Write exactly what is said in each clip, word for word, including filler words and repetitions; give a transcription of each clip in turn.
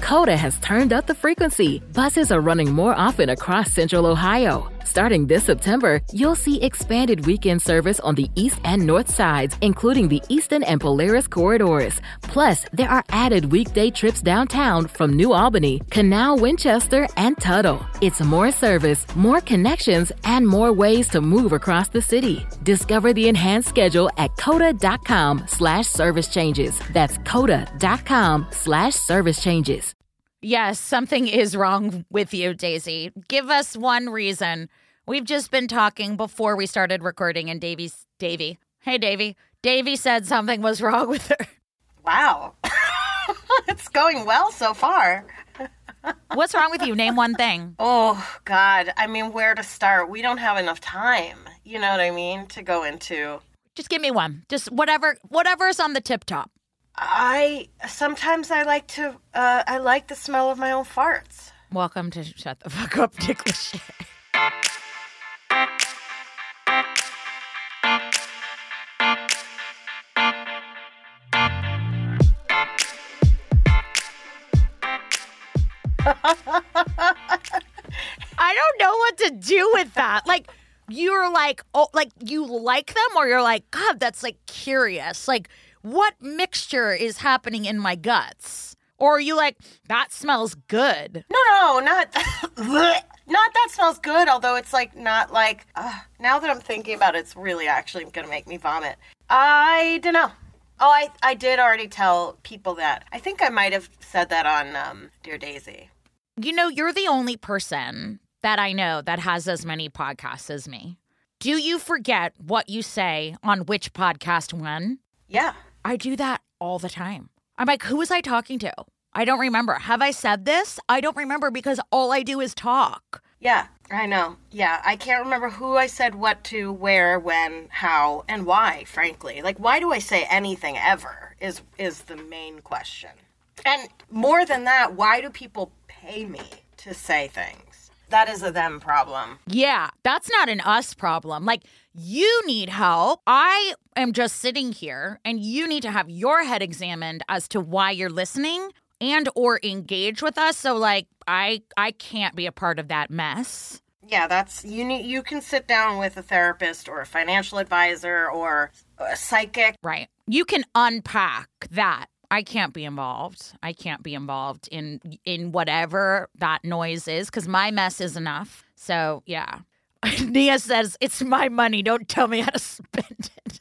Coda has turned up the frequency. Buses are running more often across Central Ohio. Starting this September, you'll see expanded weekend service on the east and north sides, including the Eastern and Polaris corridors. Plus, there are added weekday trips downtown from New Albany, Canal, Winchester, and Tuttle. It's more service, more connections, and more ways to move across the city. Discover the enhanced schedule at coda.com slash service changes. That's coda.com slash service changes. Yes, something is wrong with you, Daisy. Give us one reason. We've just been talking before we started recording, and Davy's Davy. Hey, Davy. Davy said something was wrong with her. Wow. It's going well so far. What's wrong with you? Name one thing. Oh, God. I mean, where to start? We don't have enough time. You know what I mean? To go into. Just give me one. Just whatever, whatever's on the tip top. I, sometimes I like to, uh, I like the smell of my own farts. Welcome to Shut the Fuck Up, Nick Lachey. I don't know what to do with that. Like, you're like, oh, like you like them, or you're like, God, that's like curious. Like, what mixture is happening in my guts? Or are you like, that smells good? No, no, not, not that smells good, although it's like, not like, uh, now that I'm thinking about it, it's really actually going to make me vomit. I don't know. Oh, I, I did already tell people that. I think I might have said that on um, Dear Daisy. You know, you're the only person that I know that has as many podcasts as me. Do you forget what you say on which podcast when? Yeah. I do that all the time. I'm like, who was I talking to? I don't remember. Have I said this? I don't remember because all I do is talk. Yeah, I know. Yeah, I can't remember who I said what to, where, when, how, and why, frankly. Like, why do I say anything ever is is the main question. And more than that, why do people pay me to say things? That is a them problem. Yeah, that's not an us problem. Like, you need help. I am just sitting here, and you need to have your head examined as to why you're listening and or engage with us. So, like, I I can't be a part of that mess. Yeah, that's, you need, you can sit down with a therapist or a financial advisor or a psychic. Right. You can unpack that. I can't be involved. I can't be involved in in whatever that noise is because my mess is enough. So, yeah. Nia says, it's my money. Don't tell me how to spend it.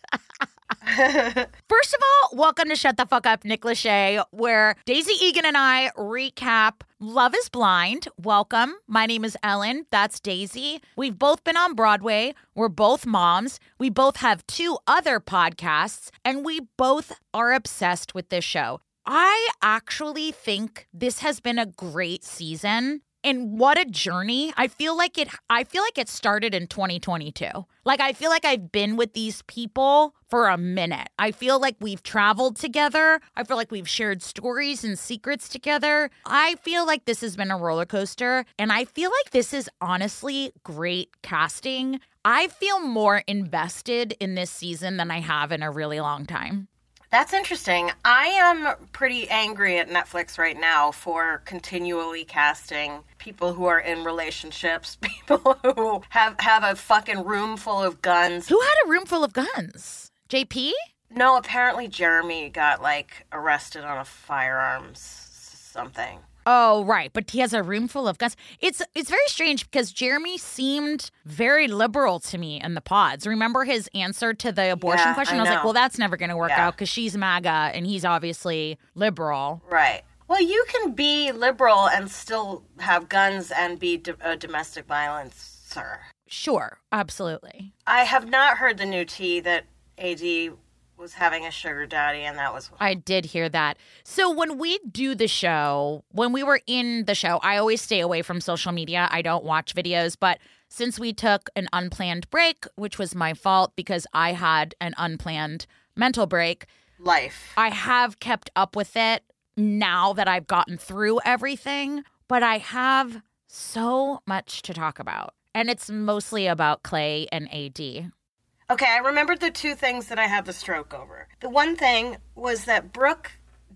First of all, welcome to Shut the Fuck Up, Nick Lachey, where Daisy Egan and I recap Love is Blind. Welcome. My name is Ellen. That's Daisy. We've both been on Broadway. We're both moms. We both have two other podcasts, and we both are obsessed with this show. I actually think this has been a great season. And what a journey. I feel like it I feel like it started in twenty twenty-two. Like, I feel like I've been with these people for a minute. I feel like we've traveled together. I feel like we've shared stories and secrets together. I feel like this has been a roller coaster. And I feel like this is honestly great casting. I feel more invested in this season than I have in a really long time. That's interesting. I am pretty angry at Netflix right now for continually casting people who are in relationships, people who have, have a fucking room full of guns. Who had a room full of guns? J P? No, apparently Jeremy got, like, arrested on a firearms something. Oh, right. But he has a room full of guns. It's it's very strange because Jeremy seemed very liberal to me in the pods. Remember his answer to the abortion yeah, question? I, I was know. like, well, that's never going to work yeah. out because she's MAGA and he's obviously liberal. Right. Well, you can be liberal and still have guns and be do- a domestic violencer. Sure. Absolutely. I have not heard the new tea that A D was having a sugar daddy, and that was... I did hear that. So when we do the show, when we were in the show, I always stay away from social media. I don't watch videos, but since we took an unplanned break, which was my fault because I had an unplanned mental break. Life. I have kept up with it now that I've gotten through everything, but I have so much to talk about. And it's mostly about Clay and A D. Okay, I remembered the two things that I had the stroke over. The one thing was that Brooke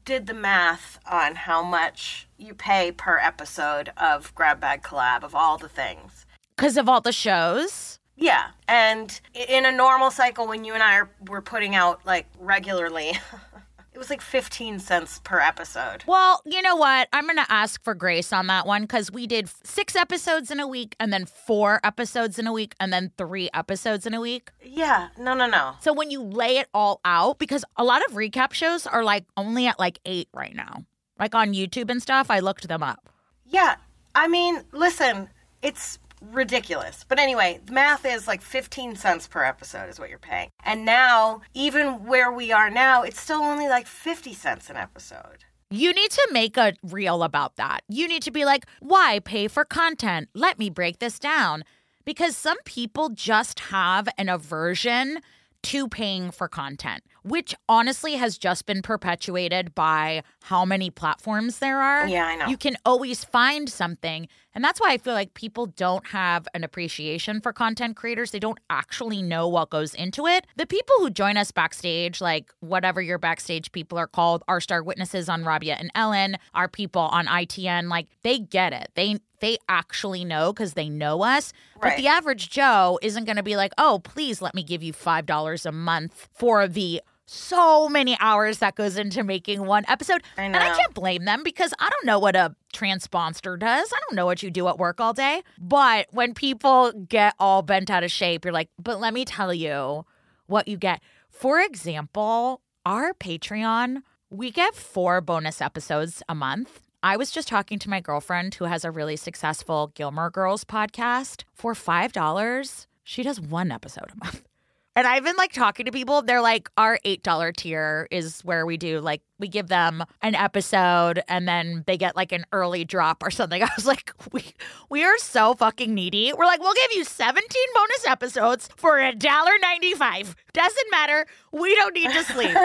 did the math on how much you pay per episode of Grab Bag Collab, of all the things. Because of all the shows? Yeah. And in a normal cycle, when you and I are, were putting out, like, regularly, it was like fifteen cents per episode. Well, you know what? I'm going to ask for grace on that one because we did six episodes in a week and then four episodes in a week and then three episodes in a week. Yeah. No, no, no. So when you lay it all out, because a lot of recap shows are like only at like eight right now. Like on YouTube and stuff, I looked them up. Yeah. I mean, listen, it's ridiculous. But anyway, the math is like fifteen cents per episode is what you're paying. And now, even where we are now, it's still only like fifty cents an episode. You need to make a reel about that. You need to be like, why pay for content? Let me break this down. Because some people just have an aversion to paying for content, which honestly has just been perpetuated by how many platforms there are. Yeah, I know. You can always find something. And that's why I feel like people don't have an appreciation for content creators. They don't actually know what goes into it. The people who join us backstage, like whatever your backstage people are called, our star witnesses on Rabia and Ellen, our people on I T N, like they get it. They they actually know because they know us. But Right. the average Joe isn't going to be like, oh, please let me give you five dollars a month for the so many hours that goes into making one episode. I And I know. can't blame them because I don't know what a transponster does. I don't know what you do at work all day. But when people get all bent out of shape, you're like, but let me tell you what you get. For example, our Patreon, we get four bonus episodes a month. I was just talking to my girlfriend who has a really successful Gilmore Girls podcast. For five dollars, she does one episode a month. And I've been like talking to people. They're like, our eight dollars tier is where we do like, we give them an episode and then they get like an early drop or something. I was like, we we are so fucking needy. We're like, we'll give you seventeen bonus episodes for a dollar ninety-five. Doesn't matter. We don't need to sleep.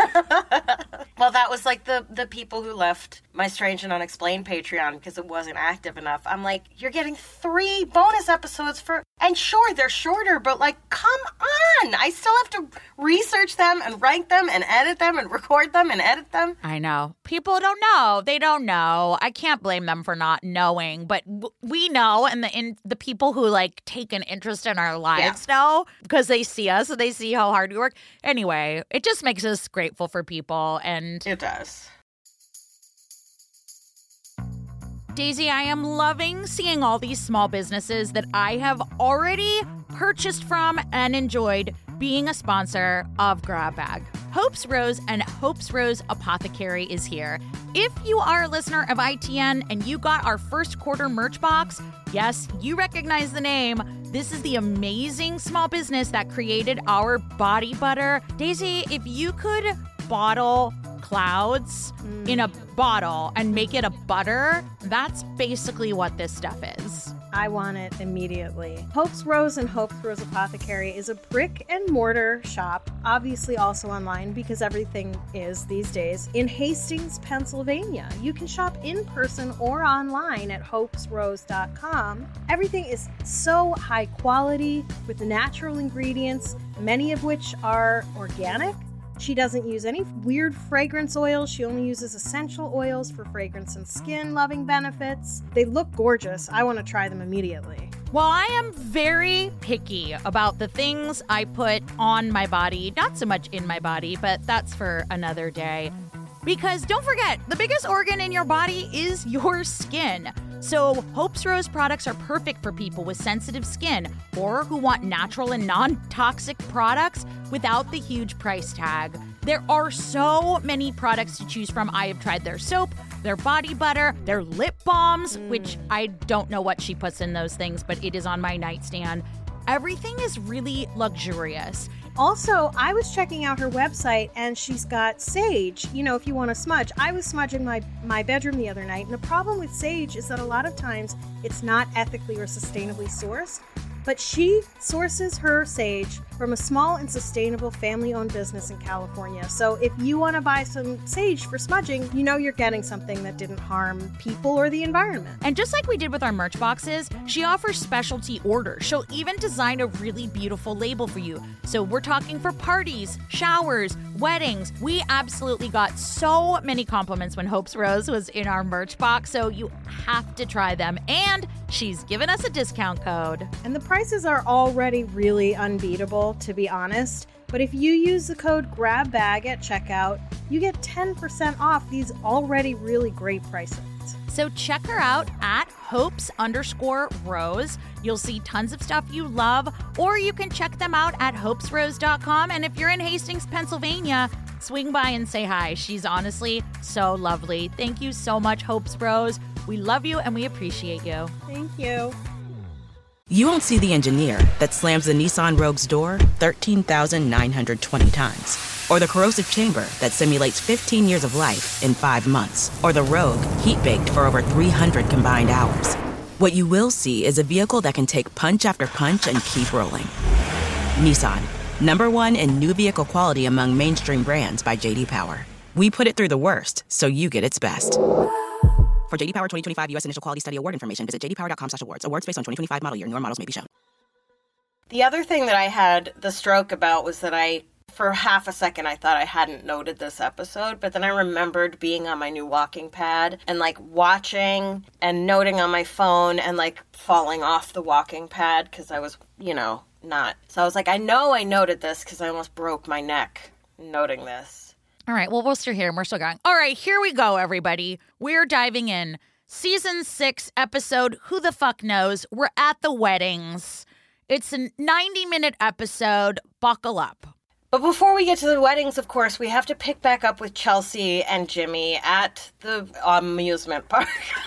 Well, that was like the, the people who left my Strange and Unexplained Patreon because it wasn't active enough. I'm like, you're getting three bonus episodes for, and sure, they're shorter, but like, come on. I still have to research them and write them and edit them and record them and edit them. I know. People don't know. They don't know. I can't blame them for not knowing, but w- we know, and the in, the people who like take an interest in our lives know because they see us and they see how hard we work. Anyway, it just makes us grateful for people. And It does. Daisy, I am loving seeing all these small businesses that I have already purchased from and enjoyed being a sponsor of Grab Bag. Hope's Rose and Hope's Rose Apothecary is here. If you are a listener of I T N and you got our first quarter merch box, yes, you recognize the name. This is the amazing small business that created our body butter. Daisy, if you could bottle clouds mm. in a bottle and make it a butter, that's basically what this stuff is. I want it immediately. Hope's Rose and Hope's Rose Apothecary is a brick and mortar shop, obviously also online because everything is these days, in Hastings, Pennsylvania. You can shop in person or online at hopes rose dot com. Everything is so high quality with natural ingredients, many of which are organic. She doesn't use any weird fragrance oils. She only uses essential oils for fragrance and skin-loving benefits. They look gorgeous. I want to try them immediately. Well, I am very picky about the things I put on my body. Not so much in my body, but that's for another day. Because don't forget, the biggest organ in your body is your skin. So Hope's Rose products are perfect for people with sensitive skin or who want natural and non-toxic products without the huge price tag. There are so many products to choose from. I have tried their soap, their body butter, their lip balms, mm. which I don't know what she puts in those things, but it is on my nightstand. Everything is really luxurious. Also, I was checking out her website and she's got sage, you know, if you want to smudge. I was smudging my, my bedroom the other night, and the problem with sage is that a lot of times it's not ethically or sustainably sourced. But she sources her sage from a small and sustainable family-owned business in California. So if you want to buy some sage for smudging, you know you're getting something that didn't harm people or the environment. And just like we did with our merch boxes, she offers specialty orders. She'll even design a really beautiful label for you. So we're talking for parties, showers, weddings. We absolutely got so many compliments when Hope's Rose was in our merch box, so you have to try them. And she's given us a discount code. And the prices are already really unbeatable, to be honest. But if you use the code GRABBAG at checkout, you get ten percent off these already really great prices. So check her out at hopes underscore rose. You'll see tons of stuff you love, or you can check them out at hopes rose dot com. And if you're in Hastings, Pennsylvania, swing by and say hi. She's honestly so lovely. Thank you so much, Hopes Rose. We love you and we appreciate you. Thank you. You won't see the engineer that slams the Nissan Rogue's door thirteen thousand nine hundred twenty times. Or the corrosive chamber that simulates fifteen years of life in five months. Or the Rogue heat-baked for over three hundred combined hours. What you will see is a vehicle that can take punch after punch and keep rolling. Nissan, number one in new vehicle quality among mainstream brands by J D Power. We put it through the worst, so you get its best. For J D Power twenty twenty-five U S Initial Quality Study Award information, visit j d power dot com slash awards. Awards based on twenty twenty-five model year. Newer models may be shown. The other thing that I had the stroke about was that I, for half a second, I thought I hadn't noted this episode, but then I remembered being on my new walking pad and, like, watching and noting on my phone and, like, falling off the walking pad because I was, you know, not. So I was like, I know I noted this because I almost broke my neck noting this. All right, well, we're still here and we're still going. All right, here we go, everybody. We're diving in. Season six episode, Who the Fuck Knows? We're at the weddings. It's a ninety-minute episode. Buckle up. But before we get to the weddings, of course, we have to pick back up with Chelsea and Jimmy at the amusement park.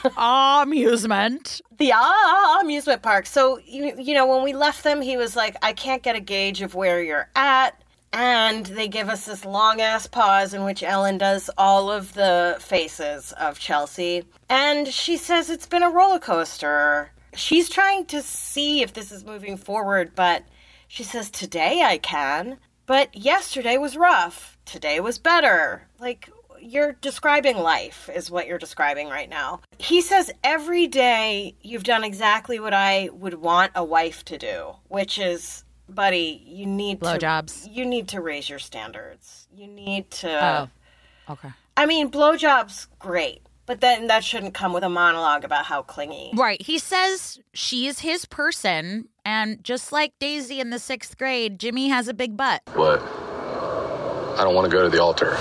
Amusement. The ah, amusement park. So, you, you know, when we left them, he was like, I can't get a gauge of where you're at. And they give us this long-ass pause in which Ellen does all of the faces of Chelsea. And she says it's been a roller coaster. She's trying to see if this is moving forward, but she says, today I can. But yesterday was rough. Today was better. Like, you're describing life is what you're describing right now. He says, every day you've done exactly what I would want a wife to do, which is... Buddy, you need Blow to jobs. You need to raise your standards. You need to. Oh, okay. I mean, blowjobs, great, but then that shouldn't come with a monologue about how clingy. Right. He says she is his person, and just like Daisy in the sixth grade, Jimmy has a big butt. What? I don't want to go to the altar.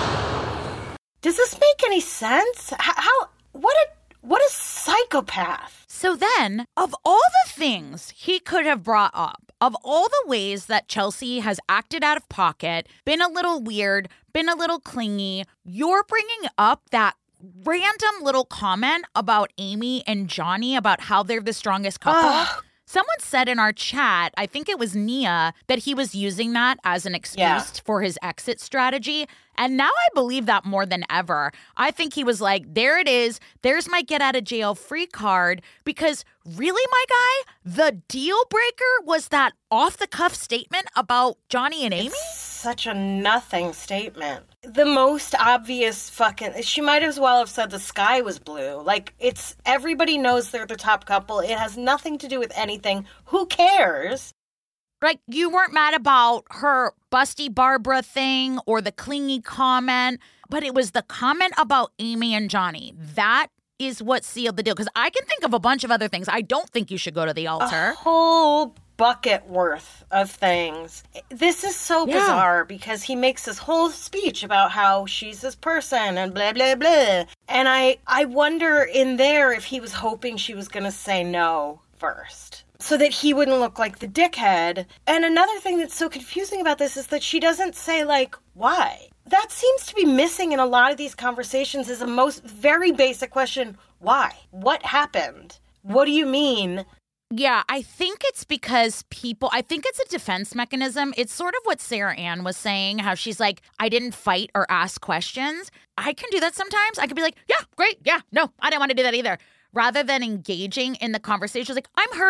Does this make any sense? How? how what a what a psychopath. So then, of all the things he could have brought up, of all the ways that Chelsea has acted out of pocket, been a little weird, been a little clingy, you're bringing up that random little comment about Amy and Johnny about how they're the strongest couple. Someone said in our chat, I think it was Nia, that he was using that as an excuse yeah. for his exit strategy. And now I believe that more than ever. I think he was like, there it is. There's my get out of jail free card. Because really, my guy, the deal breaker was that off the cuff statement about Johnny and Amy? It's such a nothing statement. The most obvious fucking, she might as well have said the sky was blue. Like, it's, everybody knows they're the top couple. It has nothing to do with anything. Who cares? Like, you weren't mad about her busty Barbara thing or the clingy comment, but it was the comment about Amy and Johnny. That is what sealed the deal. Because I can think of a bunch of other things. I don't think you should go to the altar. A whole bucket worth of things. This is so Yeah. bizarre because he makes this whole speech about how she's this person and blah, blah, blah. And I, I wonder in there if he was hoping she was going to say no first, so that he wouldn't look like the dickhead. And another thing that's so confusing about this is that she doesn't say, like, why? That seems to be missing in a lot of these conversations is a most very basic question. Why? What happened? What do you mean? Yeah, I think it's because people, I think it's a defense mechanism. It's sort of what Sarah Ann was saying, how she's like, I didn't fight or ask questions. I can do that sometimes. I could be like, yeah, great. Yeah, no, I didn't want to do that either. Rather than engaging in the conversation, like, I'm hurt.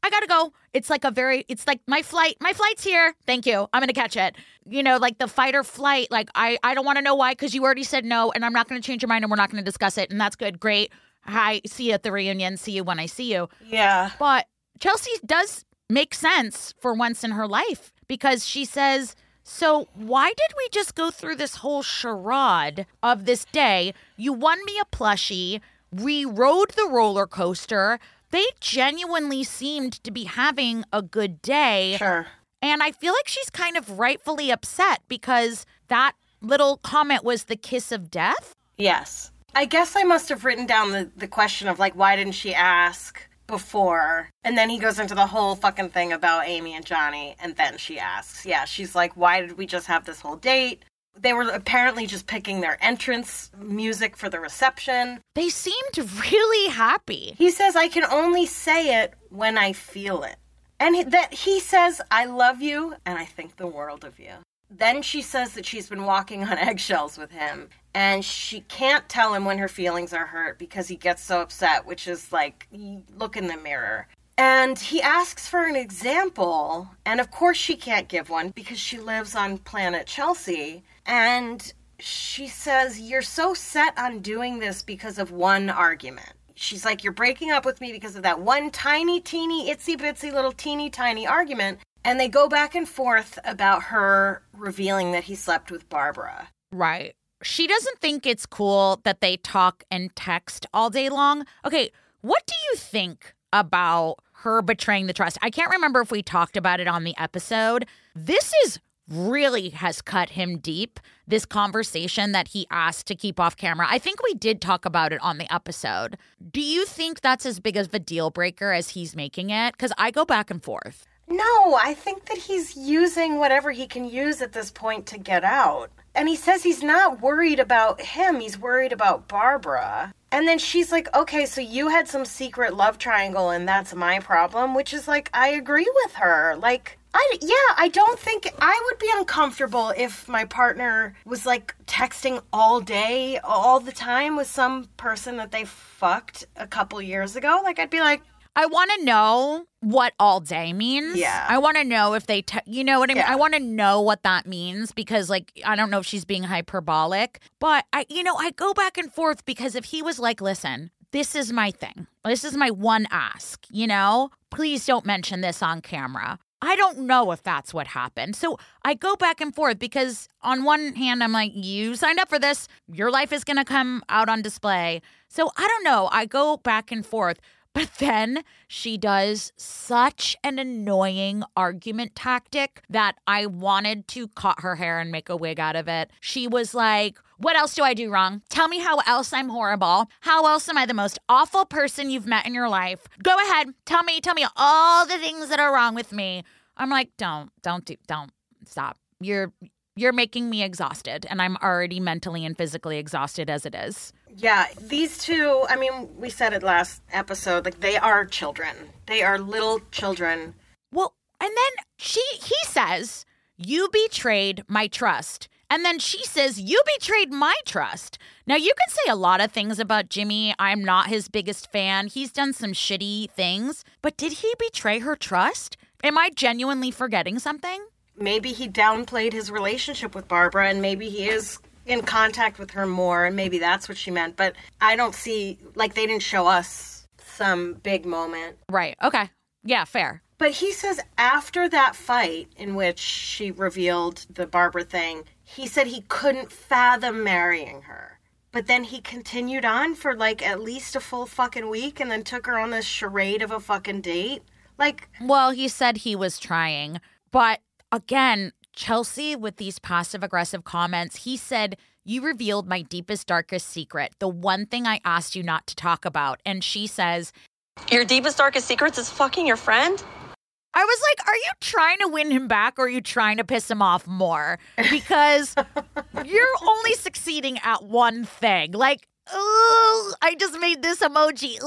I gotta go. It's like a very, it's like my flight, my flight's here. Thank you. I'm gonna catch it. You know, like the fight or flight. Like, I, I don't want to know why, because you already said no, and I'm not going to change your mind, and we're not going to discuss it. And that's good. Great. Hi. See you at the reunion. See you when I see you. Yeah. But Chelsea does make sense for once in her life, because she says, so why did we just go through this whole charade of this day? You won me a plushie. We rode the roller coaster. They genuinely seemed to be having a good day. Sure. And I feel like she's kind of rightfully upset because that little comment was the kiss of death. Yes. I guess I must have written down the, the question of, like, why didn't she ask before? And then he goes into the whole fucking thing about Amy and Johnny, and then she asks. Yeah, she's like, why did we just have this whole date? They were apparently just picking their entrance music for the reception. They seemed really happy. He says, I can only say it when I feel it. And he, that he says, I love you, and I think the world of you. Then she says that she's been walking on eggshells with him, and she can't tell him when her feelings are hurt because he gets so upset, which is like, look in the mirror. And he asks for an example, and of course she can't give one because she lives on planet Chelsea. And she says, you're so set on doing this because of one argument. She's like, you're breaking up with me because of that one tiny, teeny, itsy bitsy little teeny tiny argument. And they go back and forth about her revealing that he slept with Barbara. Right. She doesn't think it's cool that they talk and text all day long. Okay, what do you think about her betraying the trust? I can't remember if we talked about it on the episode. This is really has cut him deep, this conversation that he asked to keep off camera. I think we did talk about it on the episode. Do you think that's as big of a deal breaker as he's making it? Because I go back and forth. No, I think that he's using whatever he can use at this point to get out. And he says he's not worried about him. He's worried about Barbara. And then she's like, okay, so you had some secret love triangle and that's my problem, which is like, I agree with her. Like, I, yeah, I don't think I would be uncomfortable if my partner was like texting all day, all the time with some person that they fucked a couple years ago. Like, I'd be like, I want to know what all day means. Yeah. I want to know if they, te- you know what I mean? Yeah. I want to know what that means because, like, I don't know if she's being hyperbolic, but I, you know, I go back and forth because if he was like, listen, this is my thing. This is my one ask, you know? Please don't mention this on camera. I don't know if that's what happened. So I go back and forth because on one hand, I'm like, you signed up for this. Your life is going to come out on display. So I don't know. I go back and forth. But then she does such an annoying argument tactic that I wanted to cut her hair and make a wig out of it. She was like, what else do I do wrong? Tell me how else I'm horrible. How else am I the most awful person you've met in your life? Go ahead. Tell me, tell me all the things that are wrong with me. I'm like, don't, don't do, don't stop. You're, you're making me exhausted and I'm already mentally and physically exhausted as it is. Yeah, these two, I mean, we said it last episode, like, they are children. They are little children. Well, and then she, he says, you betrayed my trust. And then she says, you betrayed my trust. Now, you can say a lot of things about Jimmy. I'm not his biggest fan. He's done some shitty things. But did he betray her trust? Am I genuinely forgetting something? Maybe he downplayed his relationship with Barbara, and maybe he is in contact with her more, and maybe that's what she meant. But I don't see, like, they didn't show us some big moment. Right. Okay. Yeah, fair. But he says after that fight in which she revealed the Barbara thing, he said he couldn't fathom marrying her. But then he continued on for, like, at least a full fucking week and then took her on this charade of a fucking date. Like, well, he said he was trying. But again, Chelsea, with these passive-aggressive comments, he said, you revealed my deepest, darkest secret, the one thing I asked you not to talk about. And she says, your deepest, darkest secrets is fucking your friend? I was like, are you trying to win him back or are you trying to piss him off more? Because you're only succeeding at one thing. Like, ooh, I just made this emoji.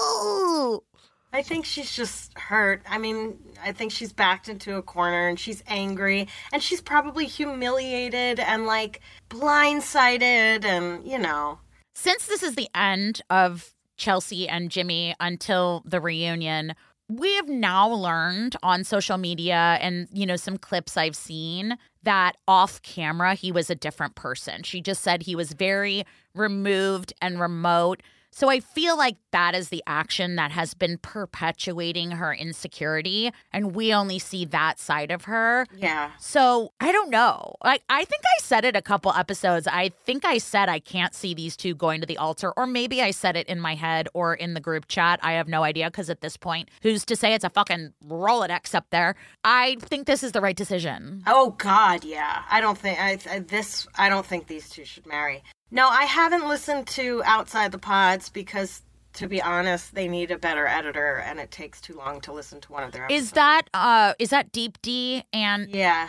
Ooh. I think she's just hurt. I mean, I think she's backed into a corner and she's angry and she's probably humiliated and, like, blindsided and, you know. Since this is the end of Chelsea and Jimmy until the reunion, we have now learned on social media and, you know, some clips I've seen that off camera, he was a different person. She just said he was very removed and remote. So I feel like that is the action that has been perpetuating her insecurity, and we only see that side of her. Yeah. So I don't know. Like, I think I said it a couple episodes. I think I said I can't see these two going to the altar, or maybe I said it in my head or in the group chat. I have no idea, because at this point, who's to say? It's a fucking Rolodex up there. I think this is the right decision. Oh God, yeah. I don't think I, I this. I don't think these two should marry. No, I haven't listened to Outside the Pods because, to be honest, they need a better editor, and it takes too long to listen to one of their episodes. Is that uh is that Deep D and Yeah.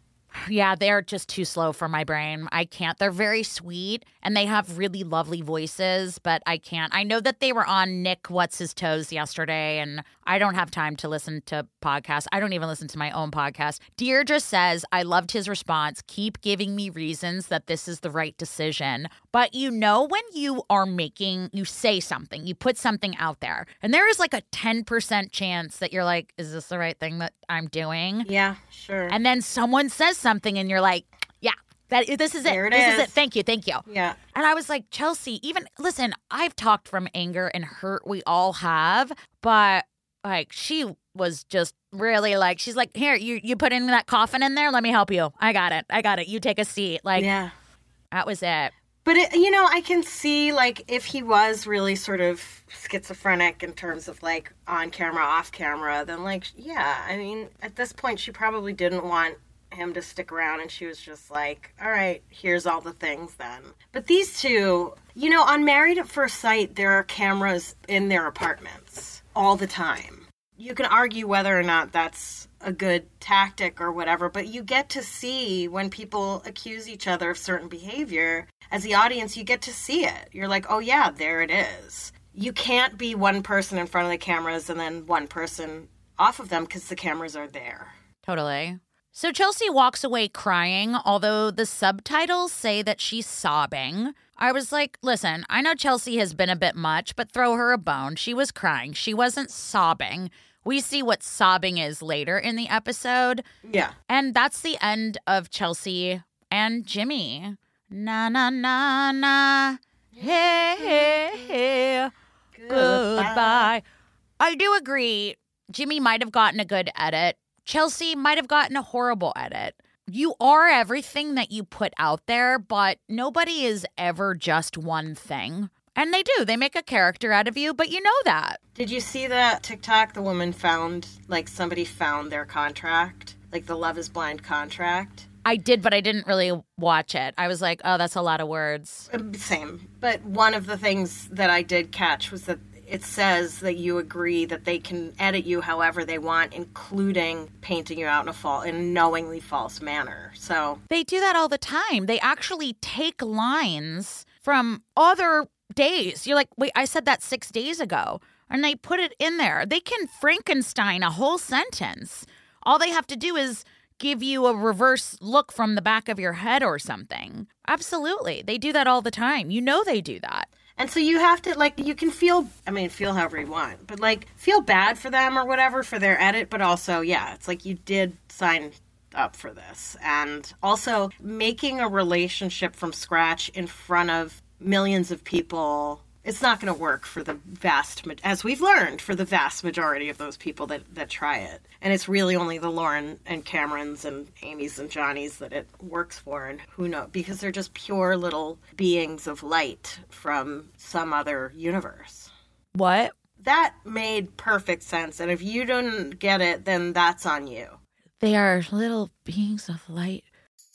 Yeah, they're just too slow for my brain. I can't. They're very sweet, and they have really lovely voices, but I can't. I know that they were on Nick What's His Toes yesterday, and I don't have time to listen to podcasts. I don't even listen to my own podcast. Deirdre says, I loved his response. Keep giving me reasons that this is the right decision. But you know when you are making, you say something, you put something out there, and there is like a ten percent chance that you're like, is this the right thing that I'm doing? Yeah, sure. And then someone says something and you're like, yeah, that this is it. There it this is. is it. Thank you. Thank you. Yeah. And I was like, Chelsea, even listen, I've talked from anger and hurt. We all have. But like, she was just really like, she's like, here, you, you put in that coffin in there. Let me help you. I got it. I got it. You take a seat. Like, yeah. That was it. But, it, you know, I can see, like, if he was really sort of schizophrenic in terms of, like, on camera, off camera, then, like, yeah, I mean, at this point, she probably didn't want him to stick around, and she was just like, all right, here's all the things then. But these two, you know, on Married at First Sight, there are cameras in their apartments all the time. You can argue whether or not that's a good tactic or whatever, but you get to see when people accuse each other of certain behavior. As the audience, you get to see it. You're like, oh yeah, there it is. You can't be one person in front of the cameras and then one person off of them because the cameras are there. Totally. So Chelsea walks away crying, although the subtitles say that she's sobbing. I was like, listen, I know Chelsea has been a bit much, but throw her a bone. She was crying. She wasn't sobbing. We see what sobbing is later in the episode. Yeah. And that's the end of Chelsea and Jimmy. Na, na, na, na. Hey, hey, hey. Goodbye. Goodbye. I do agree. Jimmy might have gotten a good edit. Chelsea might have gotten a horrible edit. You are everything that you put out there, but nobody is ever just one thing. And they do. They make a character out of you, but you know that. Did you see that TikTok? The woman found, like, somebody found their contract, like the Love is Blind contract. I did, but I didn't really watch it. I was like, oh, that's a lot of words. Same. But one of the things that I did catch was that it says that you agree that they can edit you however they want, including painting you out in a false, in a knowingly false manner. So they do that all the time. They actually take lines from other days. You're like, wait, I said that six days ago. And they put it in there. They can Frankenstein a whole sentence. All they have to do is give you a reverse look from the back of your head or something. Absolutely. They do that all the time. You know they do that. And so you have to, like, you can feel, I mean, feel however you want, but, like, feel bad for them or whatever for their edit, but also, yeah, it's like you did sign up for this. And also making a relationship from scratch in front of millions of people, it's not going to work for the vast, as we've learned, for the vast majority of those people that, that try it. And it's really only the Lauren and Camerons and Amy's and Johnny's that it works for, and who knows, because they're just pure little beings of light from some other universe. What? That made perfect sense, and if you didn't get it, then that's on you. They are little beings of light.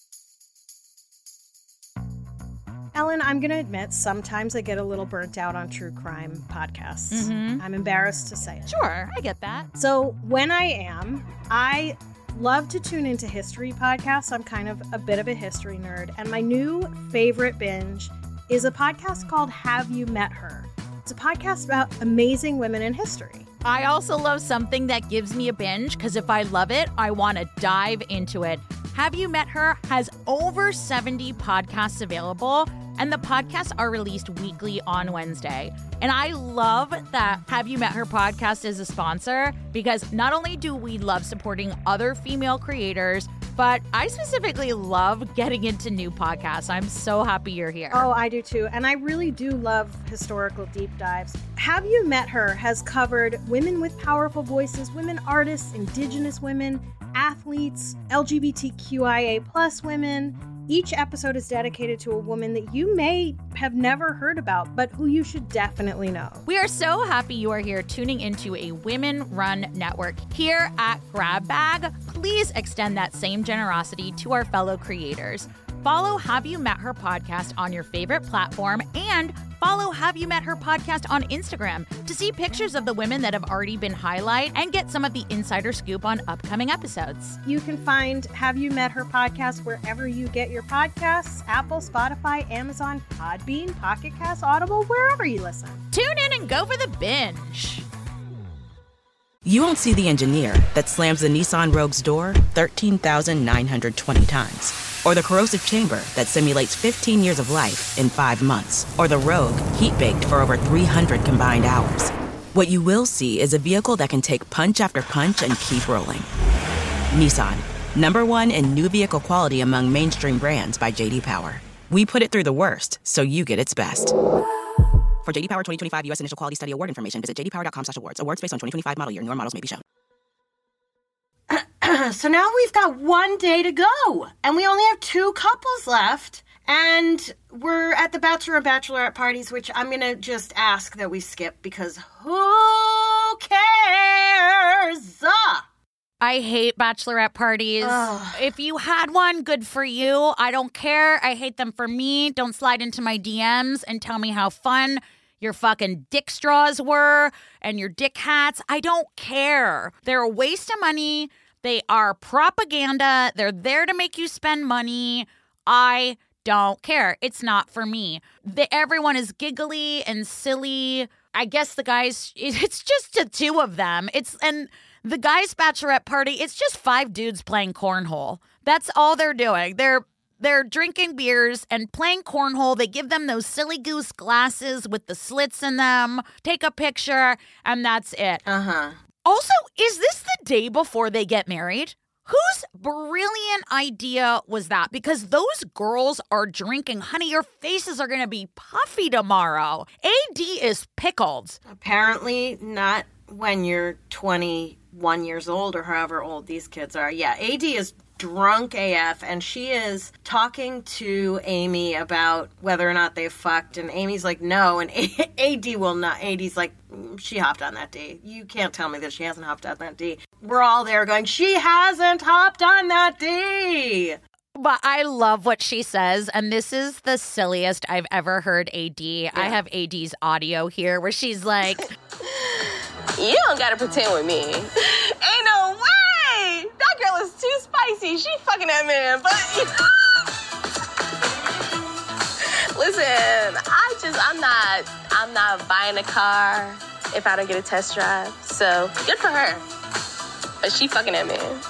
Ellen, I'm going to admit, sometimes I get a little burnt out on true crime podcasts. Mm-hmm. I'm embarrassed to say it. Sure, I get that. So when I am, I love to tune into history podcasts. I'm kind of a bit of a history nerd. And my new favorite binge is a podcast called Have You Met Her? It's a podcast about amazing women in history. I also love something that gives me a binge, because if I love it, I want to dive into it. Have You Met Her has over seventy podcasts available, and the podcasts are released weekly on Wednesday. And I love that Have You Met Her podcast is a sponsor, because not only do we love supporting other female creators, but I specifically love getting into new podcasts. I'm so happy you're here. Oh, I do too. And I really do love historical deep dives. Have You Met Her has covered women with powerful voices, women artists, indigenous women, athletes, L G B T Q I A plus women. Each episode is dedicated to a woman that you may have never heard about, but who you should definitely know. We are so happy you are here tuning into a women-run network here at Grab Bag. Please extend that same generosity to our fellow creators. Follow Have You Met Her podcast on your favorite platform, and follow Have You Met Her podcast on Instagram to see pictures of the women that have already been highlighted and get some of the insider scoop on upcoming episodes. You can find Have You Met Her podcast wherever you get your podcasts: Apple, Spotify, Amazon, Podbean, Pocket Cast, Audible, wherever you listen. Tune in and go for the binge. You won't see the engineer that slams the Nissan Rogue's door thirteen thousand nine hundred twenty times. Or the corrosive chamber that simulates fifteen years of life in five months. Or the Rogue heat-baked for over three hundred combined hours. What you will see is a vehicle that can take punch after punch and keep rolling. Nissan, number one in new vehicle quality among mainstream brands by J D Power. We put it through the worst, so you get its best. For J D Power twenty twenty-five U S Initial Quality Study Award information, visit j d power dot com slash awards. Awards based on twenty twenty-five model year. Newer models may be shown. So now we've got one day to go, and we only have two couples left, and we're at the Bachelor and Bachelorette parties, which I'm going to just ask that we skip, because who cares? I hate bachelorette parties. Ugh. If you had one, good for you. I don't care. I hate them for me. Don't slide into my D Ms and tell me how fun your fucking dick straws were and your dick hats. I don't care. They're a waste of money. They are propaganda. They're there to make you spend money. I don't care. It's not for me. The, everyone is giggly and silly. I guess the guys, it's just the two of them. It's, and the guys' bachelorette party, it's just five dudes playing cornhole. That's all they're doing. They're They're drinking beers and playing cornhole. They give them those silly goose glasses with the slits in them, take a picture, and that's it. Uh-huh. Also, is this the day before they get married? Whose brilliant idea was that? Because those girls are drinking. Honey, your faces are going to be puffy tomorrow. A D is pickled. Apparently not when you're twenty-one years old or however old these kids are. Yeah, A D is drunk A F, and she is talking to Amy about whether or not they've fucked, and Amy's like, no, and A- AD will not. A D's like, she hopped on that D. You can't tell me that she hasn't hopped on that D. We're all there going, she hasn't hopped on that D. But I love what she says, and this is the silliest I've ever heard A D. Yeah. I have A D's audio here where she's like, you don't gotta pretend with me. Ain't no way! That girl is too spicy. She fucking that man, but listen, I just I'm not I'm not buying a car if I don't get a test drive. So good for her. But she fucking that man.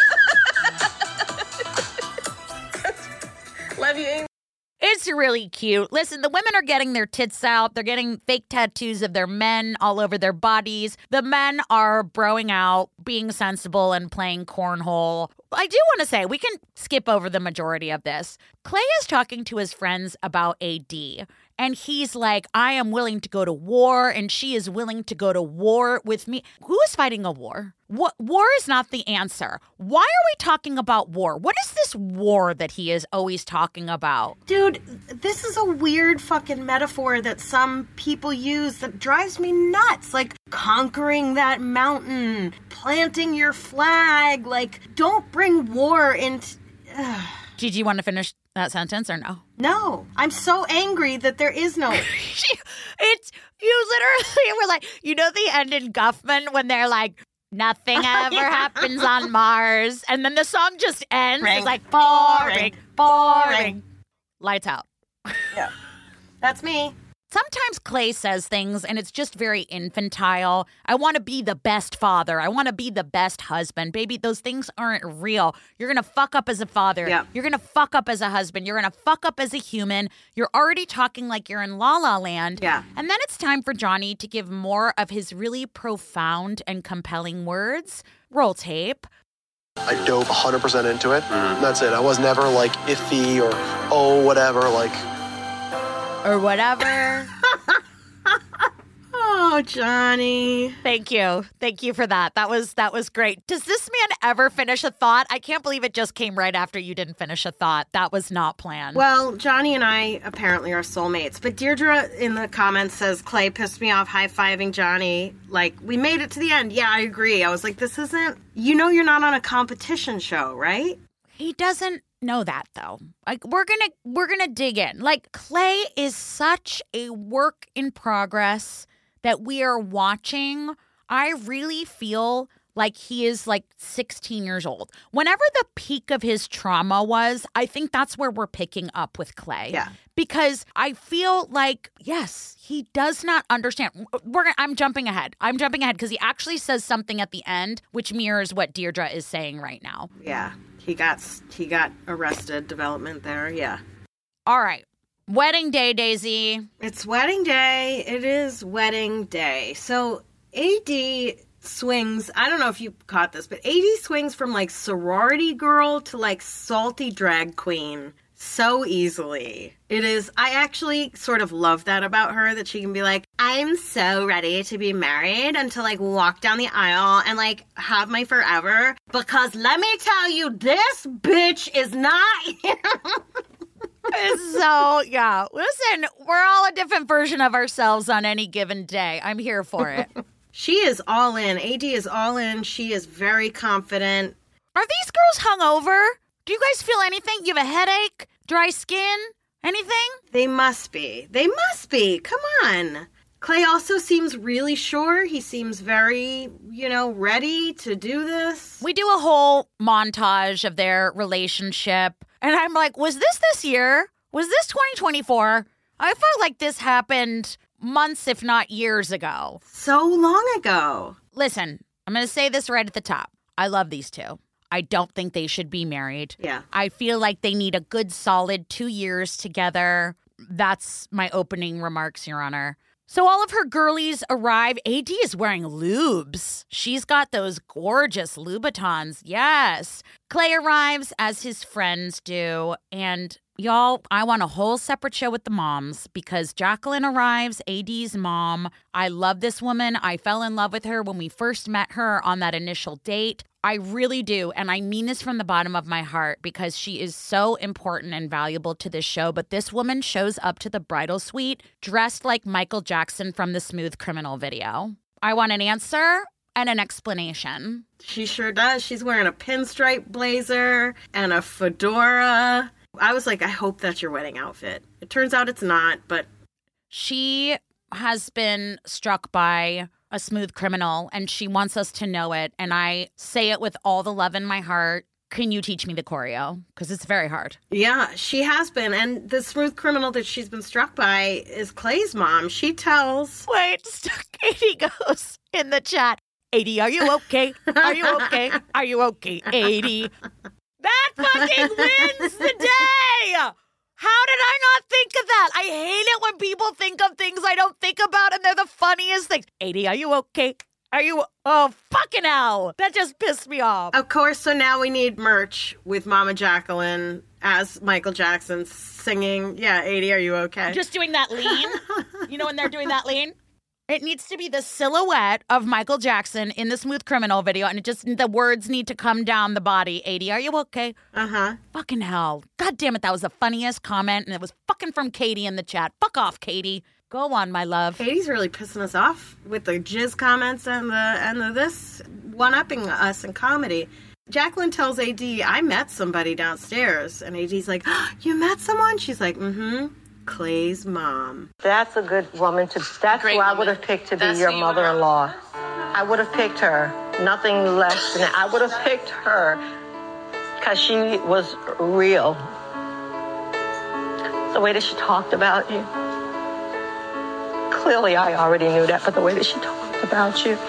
Love you, Amy. It's really cute. Listen, the women are getting their tits out. They're getting fake tattoos of their men all over their bodies. The men are broing out, being sensible, and playing cornhole. I do want to say, we can skip over the majority of this. Clay is talking to his friends about A D, and he's like, I am willing to go to war, and she is willing to go to war with me. Who is fighting a war? What, war is not the answer. Why are we talking about war? What is this war that he is always talking about? Dude, this is a weird fucking metaphor that some people use that drives me nuts. Like, conquering that mountain, planting your flag. Like, don't bring war into... Ugh. Gigi, you want to finish that sentence or no? No. I'm so angry that there is no... It's... You literally were like... You know the end in Guffman when they're like... Nothing ever yeah. happens on Mars. And then the song just ends. Ring, it's like, boring, boring, boring. Lights out. Yeah. That's me. Sometimes Clay says things and it's just very infantile. I want to be the best father. I want to be the best husband. Baby, those things aren't real. You're going to fuck up as a father. Yeah. You're going to fuck up as a husband. You're going to fuck up as a human. You're already talking like you're in La La Land. Yeah. And then it's time for Johnny to give more of his really profound and compelling words. Roll tape. I dove one hundred percent into it. Mm. That's it. I was never like iffy or, oh, whatever, like... Or whatever. Oh, Johnny. Thank you. Thank you for that. That was that was great. Does this man ever finish a thought? I can't believe it just came right after you didn't finish a thought. That was not planned. Well, Johnny and I apparently are soulmates. But Deirdre in the comments says, Clay pissed me off high-fiving Johnny. Like, we made it to the end. Yeah, I agree. I was like, this isn't... You know you're not on a competition show, right? He doesn't know that, though. Like, we're gonna we're gonna dig in. Like, Clay is such a work in progress that we are watching. I really feel like he is like sixteen years old. Whenever the peak of his trauma was, I think that's where we're picking up with Clay. Yeah. Because I feel like, yes, he does not understand. We're gonna, I'm jumping ahead. I'm jumping ahead because he actually says something at the end, which mirrors what Deirdre is saying right now. Yeah. He got he got arrested development there. Yeah. All right. Wedding day, Daisy. It's wedding day. It is wedding day. So A D swings, I don't know if you caught this, but A D swings from like sorority girl to like salty drag queen so easily. It is, I actually sort of love that about her, that she can be like, I'm so ready to be married and to like walk down the aisle and like have my forever, because let me tell you, this bitch is not here. So, yeah. Listen, we're all a different version of ourselves on any given day. I'm here for it. She is all in. A D is all in. She is very confident. Are these girls hungover? Do you guys feel anything? You have a headache? Dry skin? Anything? They must be. They must be. Come on. Clay also seems really sure. He seems very, you know, ready to do this. We do a whole montage of their relationship. And I'm like, was this this year? Was this twenty twenty-four? I felt like this happened months, if not years ago. So long ago. Listen, I'm going to say this right at the top. I love these two. I don't think they should be married. Yeah. I feel like they need a good solid two years together. That's my opening remarks, Your Honor. So all of her girlies arrive. A D is wearing lubes. She's got those gorgeous Louboutins. Yes. Clay arrives as his friends do. And y'all, I want a whole separate show with the moms because Jacqueline arrives, A D's mom. I love this woman. I fell in love with her when we first met her on that initial date. I really do. And I mean this from the bottom of my heart because she is so important and valuable to this show. But this woman shows up to the bridal suite dressed like Michael Jackson from the Smooth Criminal video. I want an answer and an explanation. She sure does. She's wearing a pinstripe blazer and a fedora. I was like, I hope that's your wedding outfit. It turns out it's not, but... She has been struck by a smooth criminal, and she wants us to know it. And I say it with all the love in my heart. Can you teach me the choreo? Because it's very hard. Yeah, she has been. And the smooth criminal that she's been struck by is Clay's mom. She tells... Wait, Katie goes in the chat, A D, are you okay? Are you okay? Are you okay, A D? That fucking wins the day! How did I not think of that? I hate it when people think of things I don't think about and they're the funniest things. A D, are you okay? Are you... Oh, fucking hell. That just pissed me off. Of course, so now we need merch with Mama Jacqueline as Michael Jackson singing. Yeah, A D, are you okay? Just doing that lean. You know when they're doing that lean? It needs to be the silhouette of Michael Jackson in the Smooth Criminal video, and it just, the words need to come down the body. A D, are you okay? Uh-huh. Fucking hell. God damn it, that was the funniest comment, and it was fucking from Katie in the chat. Fuck off, Katie. Go on, my love. Katie's really pissing us off with the jizz comments and the and the this one-upping us in comedy. Jacqueline tells A D, I met somebody downstairs, and A D's like, oh, you met someone? She's like, mm-hmm. Clay's mom. That's a good woman to, that's who I would have picked to be your mother-in-law. I would have picked her. Nothing less than that. I would have picked her because she was real. The way that she talked about you. clearly I already knew that, but the way that she talked about you,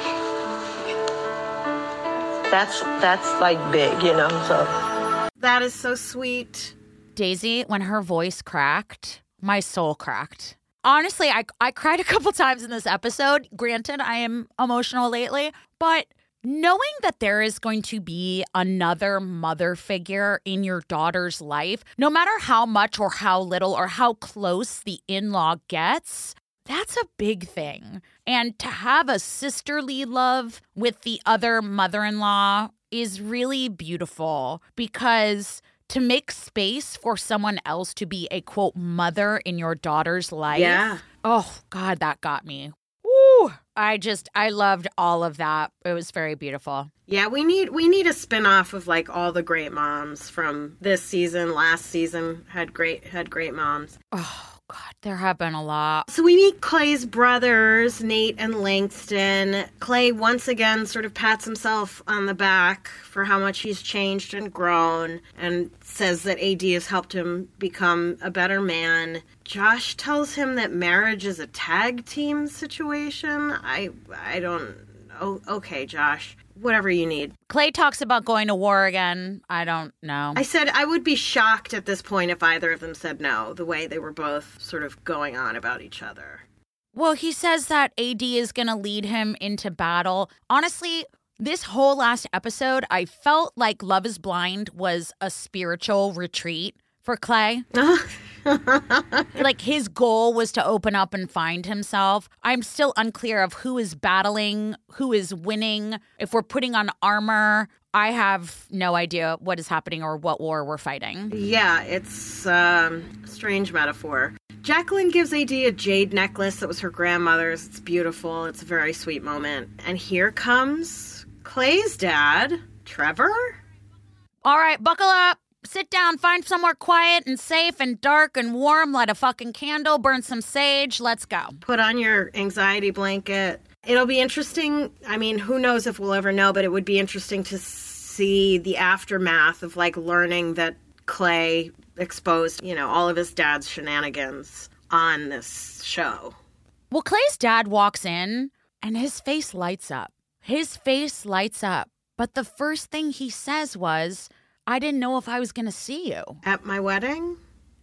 that's, that's like big, you know, so. That is so sweet. Daisy, when her voice cracked, my soul cracked. Honestly, I I cried a couple times in this episode. Granted, I am emotional lately, but knowing that there is going to be another mother figure in your daughter's life, no matter how much or how little or how close the in-law gets, that's a big thing. And to have a sisterly love with the other mother-in-law is really beautiful, because to make space for someone else to be a, quote, mother in your daughter's life. Yeah. Oh, God, that got me. Woo! I just, I loved all of that. It was very beautiful. Yeah, we need we need a spin-off of like all the great moms from this season. Last season had great had great moms. Oh, God, there have been a lot. So we meet Clay's brothers, Nate and Langston. Clay once again sort of pats himself on the back for how much he's changed and grown, and says that A D has helped him become a better man. Josh tells him that marriage is a tag team situation. I I don't... Oh, okay, Josh. Whatever you need. Clay talks about going to war again. I don't know. I said I would be shocked at this point if either of them said no, the way they were both sort of going on about each other. Well, he says that A D is going to lead him into battle. Honestly, this whole last episode, I felt like Love is Blind was a spiritual retreat for Clay. Like, his goal was to open up and find himself. I'm still unclear of who is battling, who is winning. If we're putting on armor, I have no idea what is happening or what war we're fighting. Yeah, it's um, a strange metaphor. Jacqueline gives A D a jade necklace that was her grandmother's. It's beautiful. It's a very sweet moment. And here comes Clay's dad, Trevor. All right, buckle up. Sit down, find somewhere quiet and safe and dark and warm, light a fucking candle, burn some sage, let's go. Put on your anxiety blanket. It'll be interesting. I mean, who knows if we'll ever know, but it would be interesting to see the aftermath of, like, learning that Clay exposed, you know, all of his dad's shenanigans on this show. Well, Clay's dad walks in and his face lights up. His face lights up. But the first thing he says was, I didn't know if I was going to see you. At my wedding?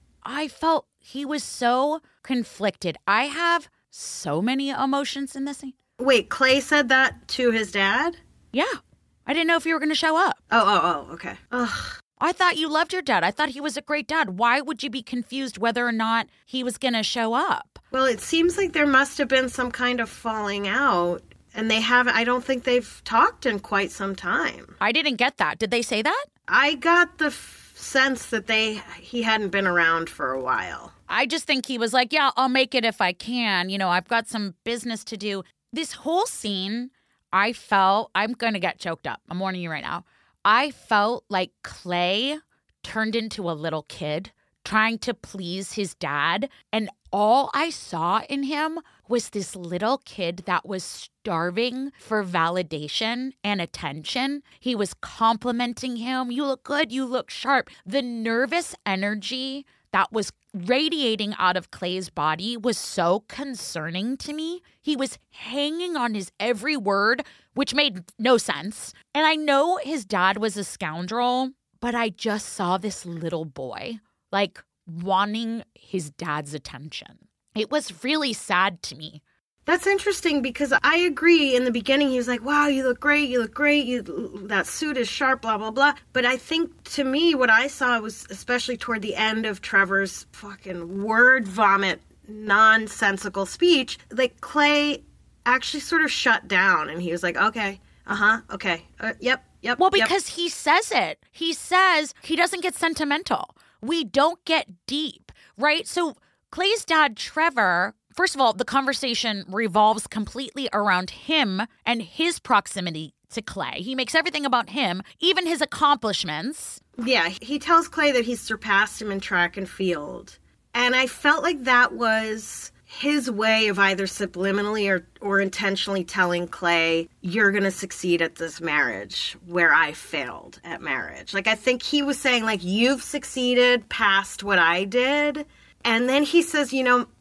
I felt he was so conflicted. I have so many emotions in this scene. Wait, Clay said that to his dad? Yeah. I didn't know if you were going to show up. Oh, oh, oh, okay. Ugh. I thought you loved your dad. I thought he was a great dad. Why would you be confused whether or not he was going to show up? Well, it seems like there must have been some kind of falling out. And they haven't, I don't think they've talked in quite some time. I didn't get that. Did they say that? I got the f- sense that they he hadn't been around for a while. I just think he was like, yeah, I'll make it if I can. You know, I've got some business to do. This whole scene, I felt, I'm going to get choked up. I'm warning you right now. I felt like Clay turned into a little kid trying to please his dad. And all I saw in him was this little kid that was starving for validation and attention. He was complimenting him. You look good. You look sharp. The nervous energy that was radiating out of Clay's body was so concerning to me. He was hanging on his every word, which made no sense. And I know his dad was a scoundrel, but I just saw this little boy, like, wanting his dad's attention. It was really sad to me. That's interesting because I agree. In the beginning, he was like, wow, you look great, you look great, you, that suit is sharp, blah, blah, blah. But I think, to me, what I saw was, especially toward the end of Trevor's fucking word vomit, nonsensical speech, like, Clay actually sort of shut down, and he was like, okay, uh-huh, okay, uh, yep, yep, Well, because yep. he says it. He says he doesn't get sentimental. We don't get deep, right? So Clay's dad, Trevor, first of all, the conversation revolves completely around him and his proximity to Clay. He makes everything about him, even his accomplishments. Yeah, he tells Clay that he's surpassed him in track and field. And I felt like that was his way of either subliminally or, or intentionally telling Clay, you're going to succeed at this marriage where I failed at marriage. Like, I think he was saying, like, you've succeeded past what I did. And then he says, you know,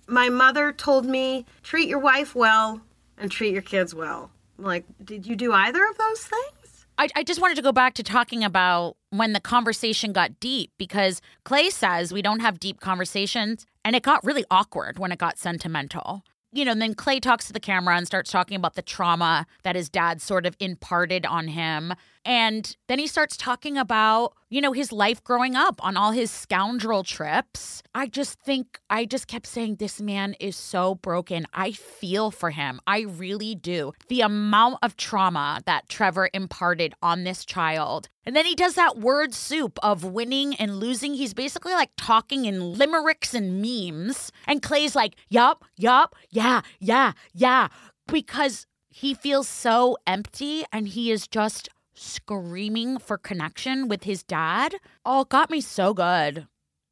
my mother told me, treat your wife well and treat your kids well. I'm like, did you do either of those things? I, I just wanted to go back to talking about when the conversation got deep, because Clay says we don't have deep conversations, and it got really awkward when it got sentimental. You know, and then Clay talks to the camera and starts talking about the trauma that his dad sort of imparted on him. And then he starts talking about, you know, his life growing up on all his scoundrel trips. I just think, I just kept saying, this man is so broken. I feel for him. I really do. The amount of trauma that Trevor imparted on this child. And then he does that word soup of winning and losing. He's basically like talking in limericks and memes. And Clay's like, yup, yup, yeah, yeah, yeah. Because he feels so empty and he is just screaming for connection with his dad. Oh, it got me so good.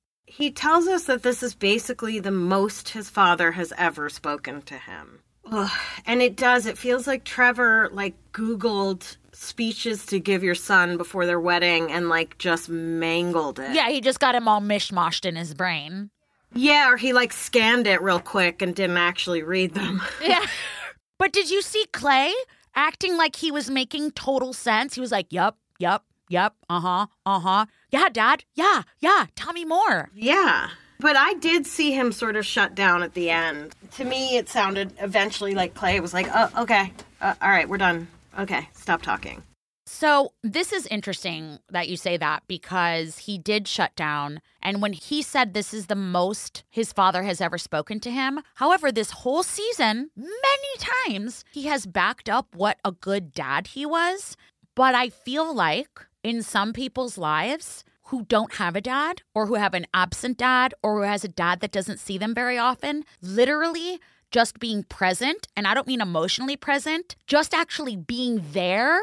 He tells us that this is basically the most his father has ever spoken to him. Ugh. And it does. It feels like Trevor, like, Googled speeches to give your son before their wedding and, like, just mangled it. Yeah, he just got him all mishmashed in his brain. Yeah, or he, like, scanned it real quick and didn't actually read them. Yeah. But did you see Clay acting like he was making total sense? He was like, yup, yup, yup, uh-huh, uh-huh. Yeah, Dad, yeah, yeah, tell me more. Yeah. But I did see him sort of shut down at the end. To me, it sounded eventually like Clay was like, oh, okay, uh, all right, we're done. Okay, stop talking. So this is interesting that you say that, because he did shut down. And when he said this is the most his father has ever spoken to him, however, this whole season, many times, he has backed up what a good dad he was. But I feel like in some people's lives who don't have a dad, or who have an absent dad, or who has a dad that doesn't see them very often, literally just being present, and I don't mean emotionally present, just actually being there.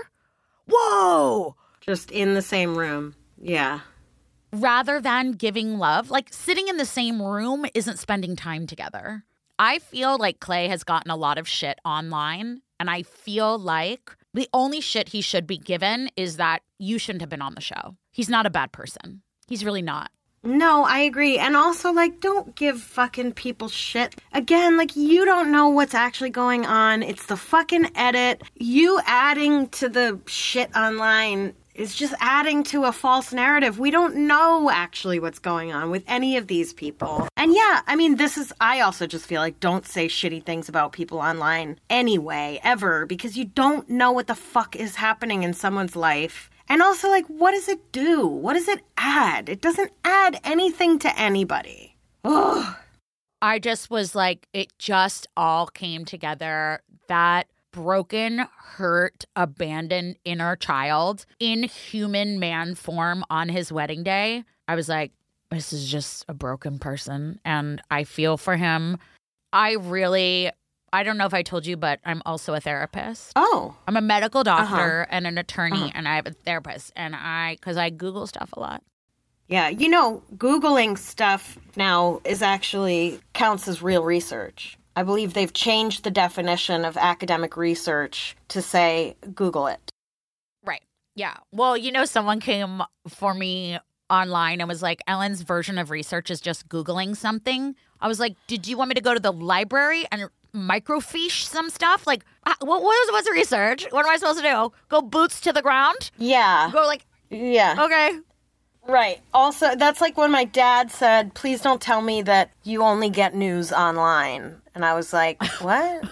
Whoa! Just in the same room. Yeah. Rather than giving love. Like, sitting in the same room isn't spending time together. I feel like Clay has gotten a lot of shit online, and I feel like the only shit he should be given is that you shouldn't have been on the show. He's not a bad person. He's really not. No, I agree. And also, like, don't give fucking people shit. Again, like, you don't know what's actually going on. It's the fucking edit. You adding to the shit online is just adding to a false narrative. We don't know actually what's going on with any of these people. And yeah, I mean, this is, I also just feel like don't say shitty things about people online anyway, ever, because you don't know what the fuck is happening in someone's life. And also, like, what does it do? What does it add? It doesn't add anything to anybody. Ugh. I just was like, it just all came together. That broken, hurt, abandoned inner child in human man form on his wedding day. I was like, this is just a broken person. And I feel for him. I really... I don't know if I told you, but I'm also a therapist. Oh. I'm a medical doctor uh-huh. and an attorney, uh-huh. and I have a therapist, and I, because I Google stuff a lot. Yeah, you know, Googling stuff now is actually counts as real research. I believe they've changed the definition of academic research to say Google it. Right. Yeah. Well, you know, someone came for me online and was like, Ellen's version of research is just Googling something. I was like, did you want me to go to the library and microfiche some stuff? Like, what was what's the research? What am I supposed to do? Go boots to the ground? Yeah. Go like, yeah. Okay. Right. Also, that's like when my dad said, please don't tell me that you only get news online. And I was like, what?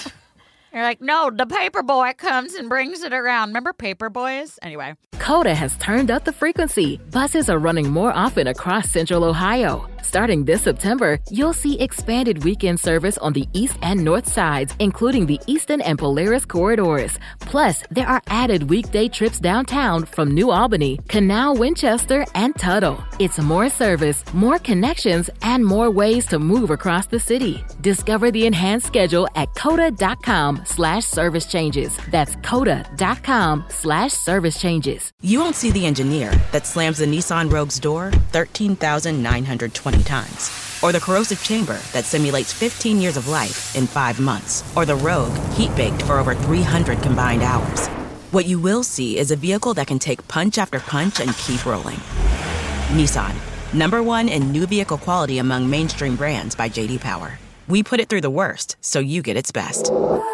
You're like, no, the paper boy comes and brings it around. Remember paper boys? Anyway. Coda has turned up the frequency. Buses are running more often across Central Ohio. Starting this September, you'll see expanded weekend service on the east and north sides, including the Eastern and Polaris corridors. Plus, there are added weekday trips downtown from New Albany, Canal, Winchester, and Tuttle. It's more service, more connections, and more ways to move across the city. Discover the enhanced schedule at coda.com slash service changes. That's coda.com slash service changes. You won't see the engineer that slams the Nissan Rogue's door thirteen thousand nine hundred twenty times. Or the corrosive chamber that simulates fifteen years of life in five months. Or the Rogue heat-baked for over three hundred combined hours. What you will see is a vehicle that can take punch after punch and keep rolling. Nissan, number one in new vehicle quality among mainstream brands by J D Power. We put it through the worst, so you get its best.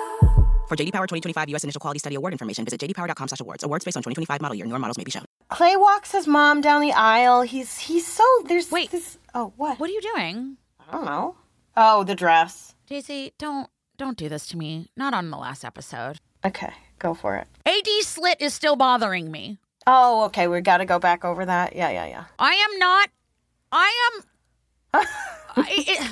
For J D Power twenty twenty-five U S Initial Quality Study Award information, visit j d power dot com slash awards. Awards based on twenty twenty-five model year. Newer models may be shown. Clay walks his mom down the aisle. He's he's so there's Wait. this. Oh, what? What are you doing? I don't know. Oh, the dress. Daisy, don't don't do this to me. Not on the last episode. Okay, go for it. A D slit is still bothering me. Oh, okay. We got to go back over that. Yeah, yeah, yeah. I am not. I am. I, it,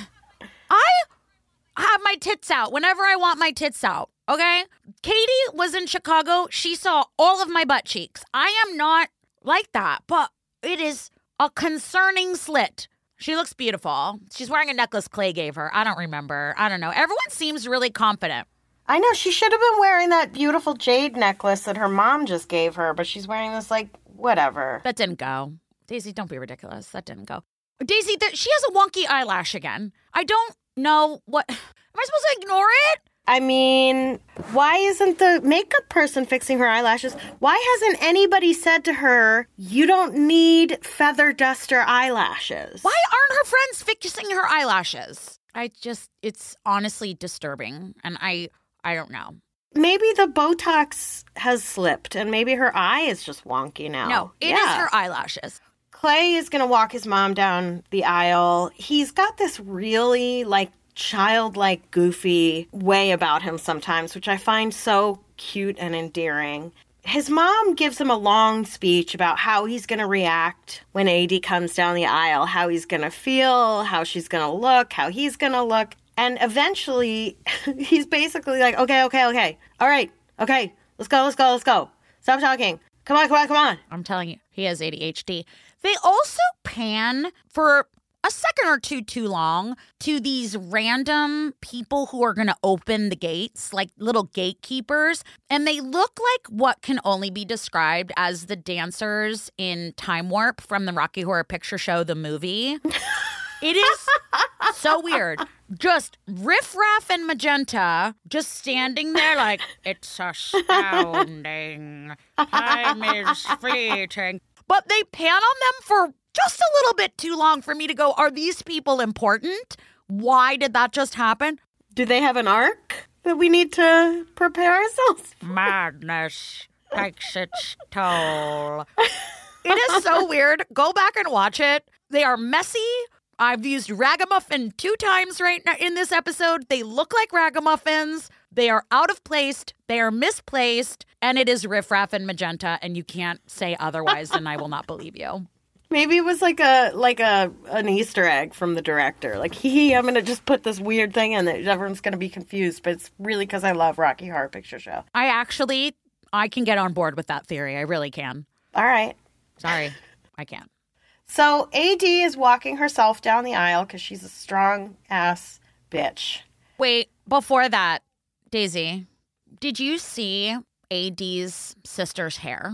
I have my tits out whenever I want my tits out. Okay? Katie was in Chicago. She saw all of my butt cheeks. I am not like that, but it is a concerning slit. She looks beautiful. She's wearing a necklace Clay gave her. I don't remember. I don't know. Everyone seems really confident. I know. She should have been wearing that beautiful jade necklace that her mom just gave her, but she's wearing this, like, whatever. That didn't go. Daisy, don't be ridiculous. That didn't go. Daisy, th- she has a wonky eyelash again. I don't know what... Am I supposed to ignore it? I mean, why isn't the makeup person fixing her eyelashes? Why hasn't anybody said to her, you don't need feather duster eyelashes? Why aren't her friends fixing her eyelashes? I just, it's honestly disturbing. And I, I don't know. Maybe the Botox has slipped and maybe her eye is just wonky now. No, it yeah. is her eyelashes. Clay is going to walk his mom down the aisle. He's got this really, like, childlike, goofy way about him sometimes, which I find so cute and endearing. His mom gives him a long speech about how he's going to react when A D comes down the aisle, how he's going to feel, how she's going to look, how he's going to look. And eventually, he's basically like, okay, okay, okay. All right, okay, let's go, let's go, let's go. Stop talking. Come on, come on, come on. I'm telling you, he has A D H D. They also pan for a second or two too long to these random people who are going to open the gates, like little gatekeepers. And they look like what can only be described as the dancers in Time Warp from the Rocky Horror Picture Show, the movie. It is so weird. Just Riff Raff and Magenta just standing there like, it's astounding. Time is fleeting. But they pan on them for just a little bit too long for me to go, are these people important? Why did that just happen? Do they have an arc that we need to prepare ourselves for? Madness takes its toll. It is so weird. Go back and watch it. They are messy. I've used ragamuffin two times right now in this episode. They look like ragamuffins. They are out of place. They are misplaced. And it is Riff Raff and Magenta. And you can't say otherwise, and I will not believe you. Maybe it was like a like a an Easter egg from the director. Like, hee, I'm going to just put this weird thing in that everyone's going to be confused. But it's really because I love Rocky Horror Picture Show. I actually, I can get on board with that theory. I really can. All right. Sorry, I can't. So A D is walking herself down the aisle because she's a strong-ass bitch. Wait, before that, Daisy, did you see A D's sister's hair?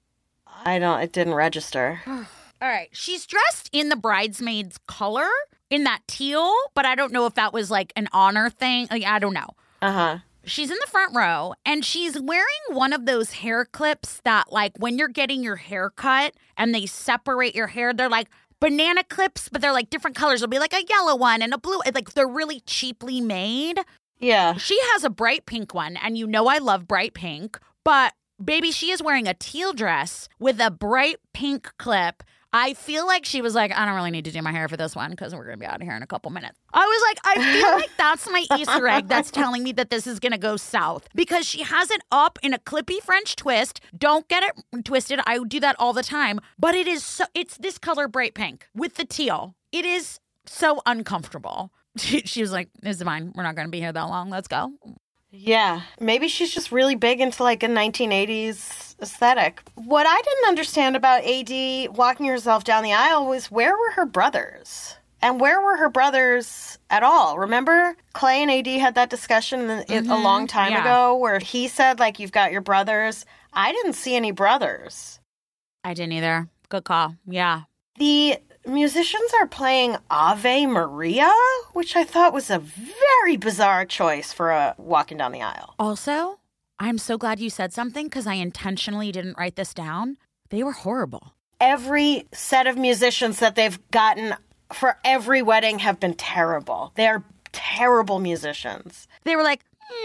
I don't, it didn't register. All right. She's dressed in the bridesmaid's color, in that teal, but I don't know if that was like an honor thing. Like, I don't know. Uh-huh. She's in the front row, and she's wearing one of those hair clips that, like, when you're getting your hair cut and they separate your hair, they're like banana clips, but they're like different colors. It'll be like a yellow one and a blue. Like, they're really cheaply made. Yeah. She has a bright pink one, and you know I love bright pink, but baby, she is wearing a teal dress with a bright pink clip. I feel like she was like, I don't really need to do my hair for this one because we're going to be out of here in a couple minutes. I was like, I feel like that's my Easter egg that's telling me that this is going to go south because she has it up in a clippy French twist. Don't get it twisted. I do that all the time. But it is so, it's this color bright pink with the teal. It is so uncomfortable. She, she was like, this is fine. We're not going to be here that long. Let's go. Yeah, maybe she's just really big into like a nineteen eighties aesthetic. What I didn't understand about A D walking herself down the aisle was where were her brothers? And where were her brothers at all? Remember Clay and A D had that discussion mm-hmm. a long time yeah. ago where he said, like, you've got your brothers. I didn't see any brothers. I didn't either. Good call. Yeah. The musicians are playing Ave Maria, which I thought was a very bizarre choice for a walking down the aisle. Also, I'm so glad you said something because I intentionally didn't write this down. They were horrible. Every set of musicians that they've gotten for every wedding have been terrible. They're terrible musicians. They were like,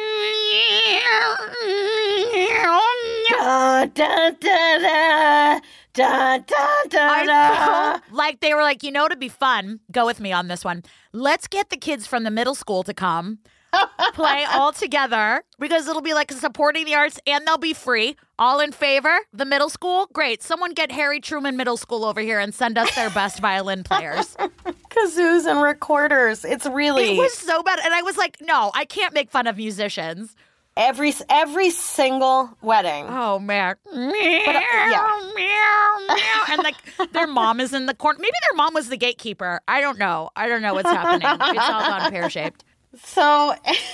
da, da, da, da, da, da, da, I felt like they were like, you know, to be fun, go with me on this one. Let's get the kids from the middle school to come play all together because it'll be like supporting the arts and they'll be free. All in favor? The middle school? Great. Someone get Harry Truman Middle School over here and send us their best violin players. Kazoos and recorders. It's really... It was so bad. And I was like, no, I can't make fun of musicians. Every every single wedding. Oh, man. But, uh, yeah. Meow, meow. And like their mom is in the corner. Maybe their mom was the gatekeeper. I don't know. I don't know what's happening. It's all gone pear-shaped. So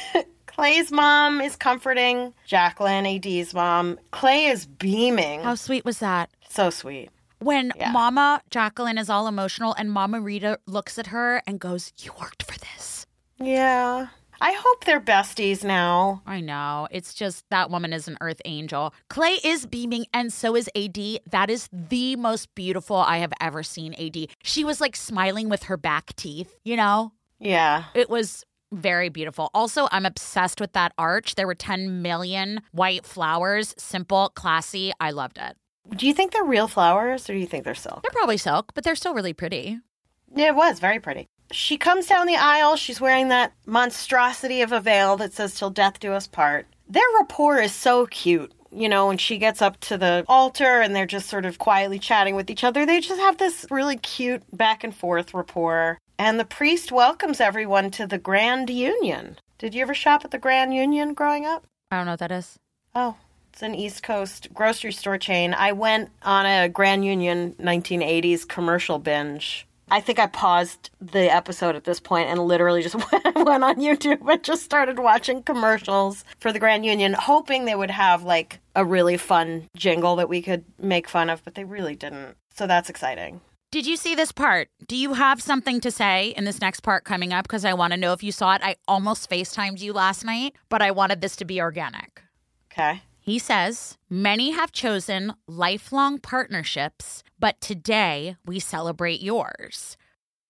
Clay's mom is comforting Jacqueline, A D's mom. Clay is beaming. How sweet was that? So sweet. When Yeah. Mama Jacqueline is all emotional and Mama Rita looks at her and goes, you worked for this. Yeah. I hope they're besties now. I know. It's just that woman is an earth angel. Clay is beaming and so is A D. That is the most beautiful I have ever seen A D. She was like smiling with her back teeth, you know? Yeah. It was very beautiful. Also, I'm obsessed with that arch. There were ten million white flowers. Simple, classy. I loved it. Do you think they're real flowers or do you think they're silk? They're probably silk, but they're still really pretty. Yeah, it was very pretty. She comes down the aisle. She's wearing that monstrosity of a veil that says, till death do us part. Their rapport is so cute. You know, when she gets up to the altar and they're just sort of quietly chatting with each other, they just have this really cute back and forth rapport. And the priest welcomes everyone to the Grand Union. Did you ever shop at the Grand Union growing up? I don't know what that is. Oh, it's an East Coast grocery store chain. I went on a Grand Union nineteen eighties commercial binge. I think I paused the episode at this point and literally just went on YouTube and just started watching commercials for the Grand Union, hoping they would have like a really fun jingle that we could make fun of, but they really didn't. So that's exciting. Did you see this part? Do you have something to say in this next part coming up? Because I want to know if you saw it. I almost FaceTimed you last night, but I wanted this to be organic. Okay. He says, many have chosen lifelong partnerships, but today we celebrate yours.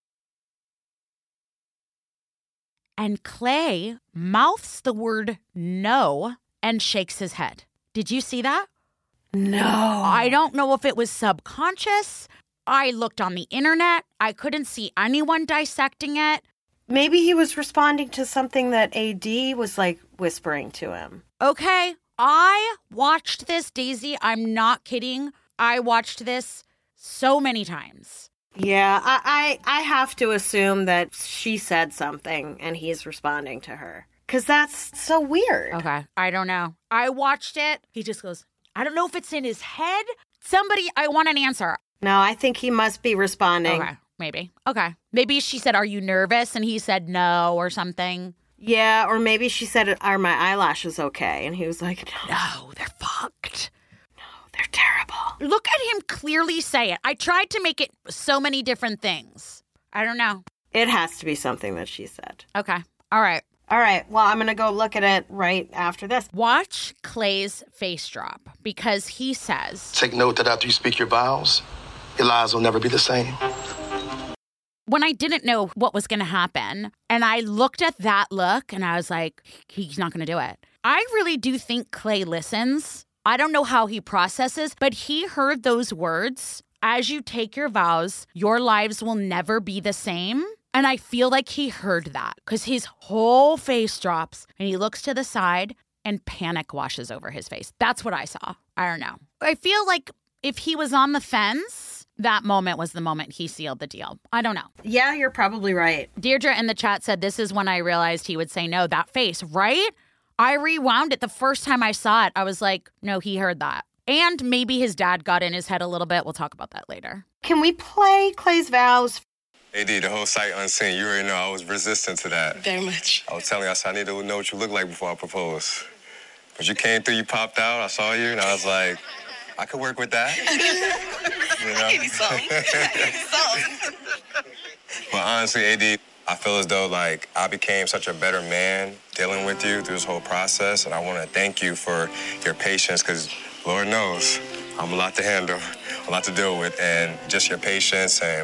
And Clay mouths the word no and shakes his head. Did you see that? No. I don't know if it was subconscious. I looked on the internet. I couldn't see anyone dissecting it. Maybe he was responding to something that A D was like whispering to him. Okay. I watched this, Daisy. I'm not kidding. I watched this so many times. Yeah, I, I, I have to assume that she said something and he's responding to her. Because that's so weird. Okay. I don't know. I watched it. He just goes, I don't know if it's in his head. Somebody, I want an answer. No, I think he must be responding. Okay. Maybe. Okay. Maybe she said, are you nervous? And he said no or something. Yeah, or maybe she said, are my eyelashes okay? And he was like, no. No, they're fucked. No, they're terrible. Look at him clearly say it. I tried to make it so many different things. I don't know. It has to be something that she said. Okay. All right. All right. Well, I'm going to go look at it right after this. Watch Clay's face drop because he says, Take note that after you speak your vows, your lives will never be the same. When I didn't know what was going to happen, and I looked at that look, and I was like, he's not going to do it. I really do think Clay listens. I don't know how he processes, but he heard those words, as you take your vows, your lives will never be the same. And I feel like he heard that because his whole face drops, and he looks to the side, and panic washes over his face. That's what I saw. I don't know. I feel like if he was on the fence, that moment was the moment he sealed the deal. I don't know. Yeah, you're probably right. Deirdre in the chat said, this is when I realized he would say no. That face, right? I rewound it the first time I saw it. I was like, no, he heard that. And maybe his dad got in his head a little bit. We'll talk about that later. Can we play Clay's vows? A D, the whole sight unseen. You already know I was resistant to that. Very much. I was telling you, I said, I need to know what you look like before I propose. But you came through, you popped out, I saw you, and I was like, I could work with that. You know? Give me some. Give me some. But honestly, A D, I feel as though, like, I became such a better man dealing with you through this whole process, and I want to thank you for your patience, because Lord knows I'm a lot to handle, a lot to deal with, and just your patience and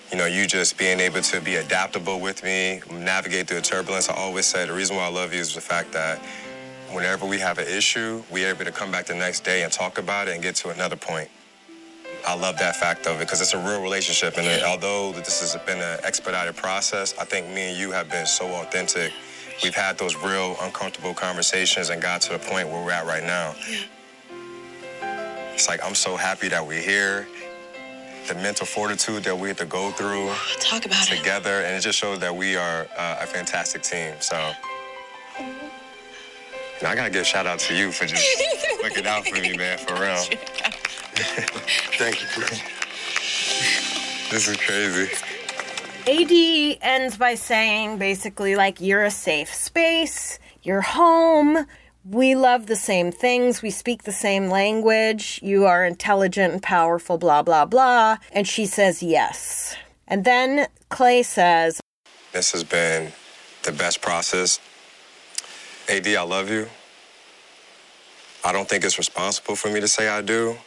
You know, you just being able to be adaptable with me, navigate through the turbulence. I always say the reason why I love you is the fact that whenever we have an issue, we're able to come back the next day and talk about it and get to another point. I love that fact of it because it's a real relationship. And although this has been an expedited process, I think me and you have been so authentic. We've had those real uncomfortable conversations and got to the point where we're at right now. It's like, I'm so happy that we're here. The mental fortitude that we have to go through Talk about together, it. And it just shows that we are uh, a fantastic team. So, you know, I gotta give a shout out to you for just looking out for me, man, for real. Thank you. This is crazy. A D ends by saying basically like, you're a safe space, you're home. We love the same things. We speak the same language. You are intelligent and powerful, blah, blah, blah. And she says yes. And then Clay says, this has been the best process. A D, I love you. I don't think it's responsible for me to say I do.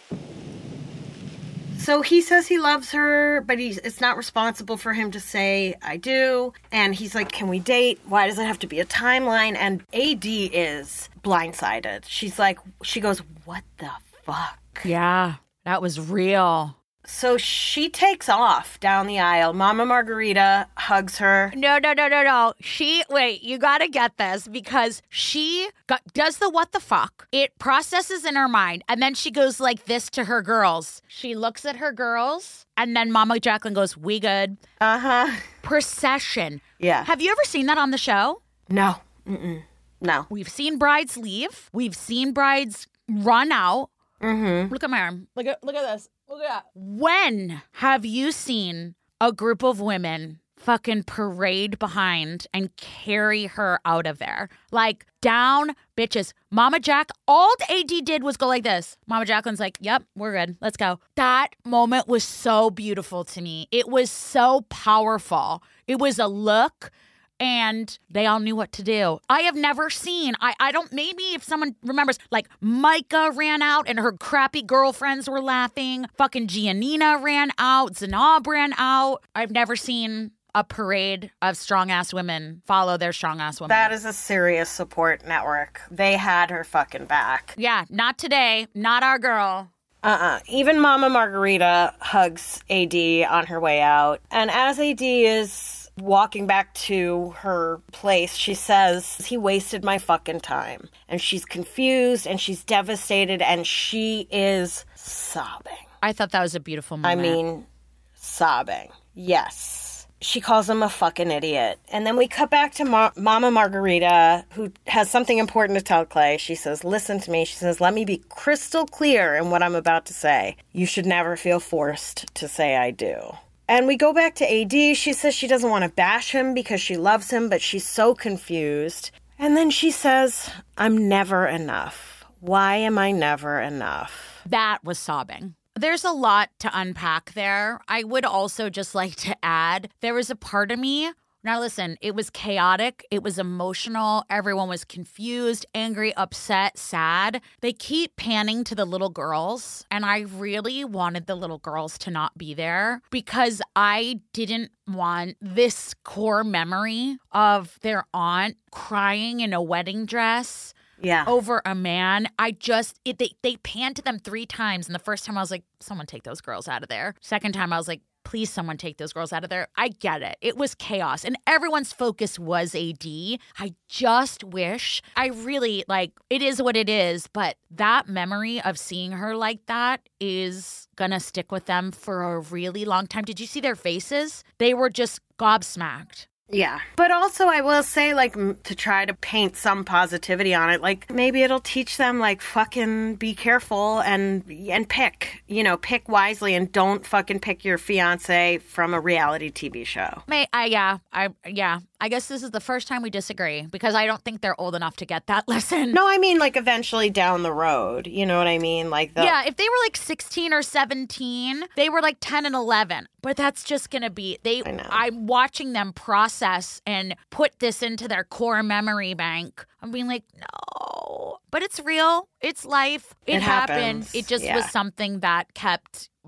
So he says he loves her, but he's, it's not responsible for him to say, I do. And he's like, can we date? Why does it have to be a timeline? And A D is blindsided. She's like, she goes, what the fuck? Yeah, that was real. So she takes off down the aisle. Mama Margarita hugs her. No, no, no, no, no. She, wait, you got to get this because she got, does the what the fuck. It processes in her mind. And then she goes like this to her girls. She looks at her girls and then Mama Jacqueline goes, we good. Uh-huh. Procession. Yeah. Have you ever seen that on the show? No. Mm-mm. No. We've seen brides leave. We've seen brides run out. Mm-hmm. Look at my arm. Look at, look at this. Look at that. When have you seen a group of women fucking parade behind and carry her out of there? Like, down, bitches. Mama Jack, all A D did was go like this. Mama Jacqueline's like, yep, we're good. Let's go. That moment was so beautiful to me. It was so powerful. It was a look. And they all knew what to do. I have never seen, I, I don't, maybe if someone remembers, like Micah ran out and her crappy girlfriends were laughing. Fucking Giannina ran out. Zanab ran out. I've never seen a parade of strong-ass women follow their strong-ass women. That is a serious support network. They had her fucking back. Yeah, not today. Not our girl. Uh-uh. Even Mama Margarita hugs A D on her way out. And as A D is walking back to her place, she says, he wasted my fucking time. And she's confused and she's devastated and she is sobbing. I thought that was a beautiful moment. I mean, sobbing. Yes. She calls him a fucking idiot. And then we cut back to Ma- Mama Margarita, who has something important to tell Clay. She says, listen to me. She says, let me be crystal clear in what I'm about to say. You should never feel forced to say I do. And we go back to A D. She says she doesn't want to bash him because she loves him, but she's so confused. And then she says, I'm never enough. Why am I never enough? That was sobbing. There's a lot to unpack there. I would also just like to add, there was a part of me. Now, listen, it was chaotic. It was emotional. Everyone was confused, angry, upset, sad. They keep panning to the little girls. And I really wanted the little girls to not be there because I didn't want this core memory of their aunt crying in a wedding dress. Yeah. Over a man. I just, it, they, they panned to them three times. And the first time I was like, someone take those girls out of there. Second time I was like, please someone take those girls out of there. I get it. It was chaos. And everyone's focus was A D. I just wish, I really, like, it is what it is. But that memory of seeing her like that is going to stick with them for a really long time. Did you see their faces? They were just gobsmacked. Yeah. But also I will say, like, m- to try to paint some positivity on it, like, maybe it'll teach them, like, fucking be careful and and pick, you know, pick wisely and don't fucking pick your fiance from a reality T V show. May I, yeah, I, yeah. I guess this is the first time we disagree because I don't think they're old enough to get that lesson. No, I mean, like, eventually down the road. You know what I mean? Like, the... yeah, if they were like sixteen or seventeen, they were like ten and eleven. But that's just going to be, they. I know. I'm watching them process and put this into their core memory bank. I'm being like, no. But it's real. It's life. It, It happened. happens. It just Yeah. was something that kept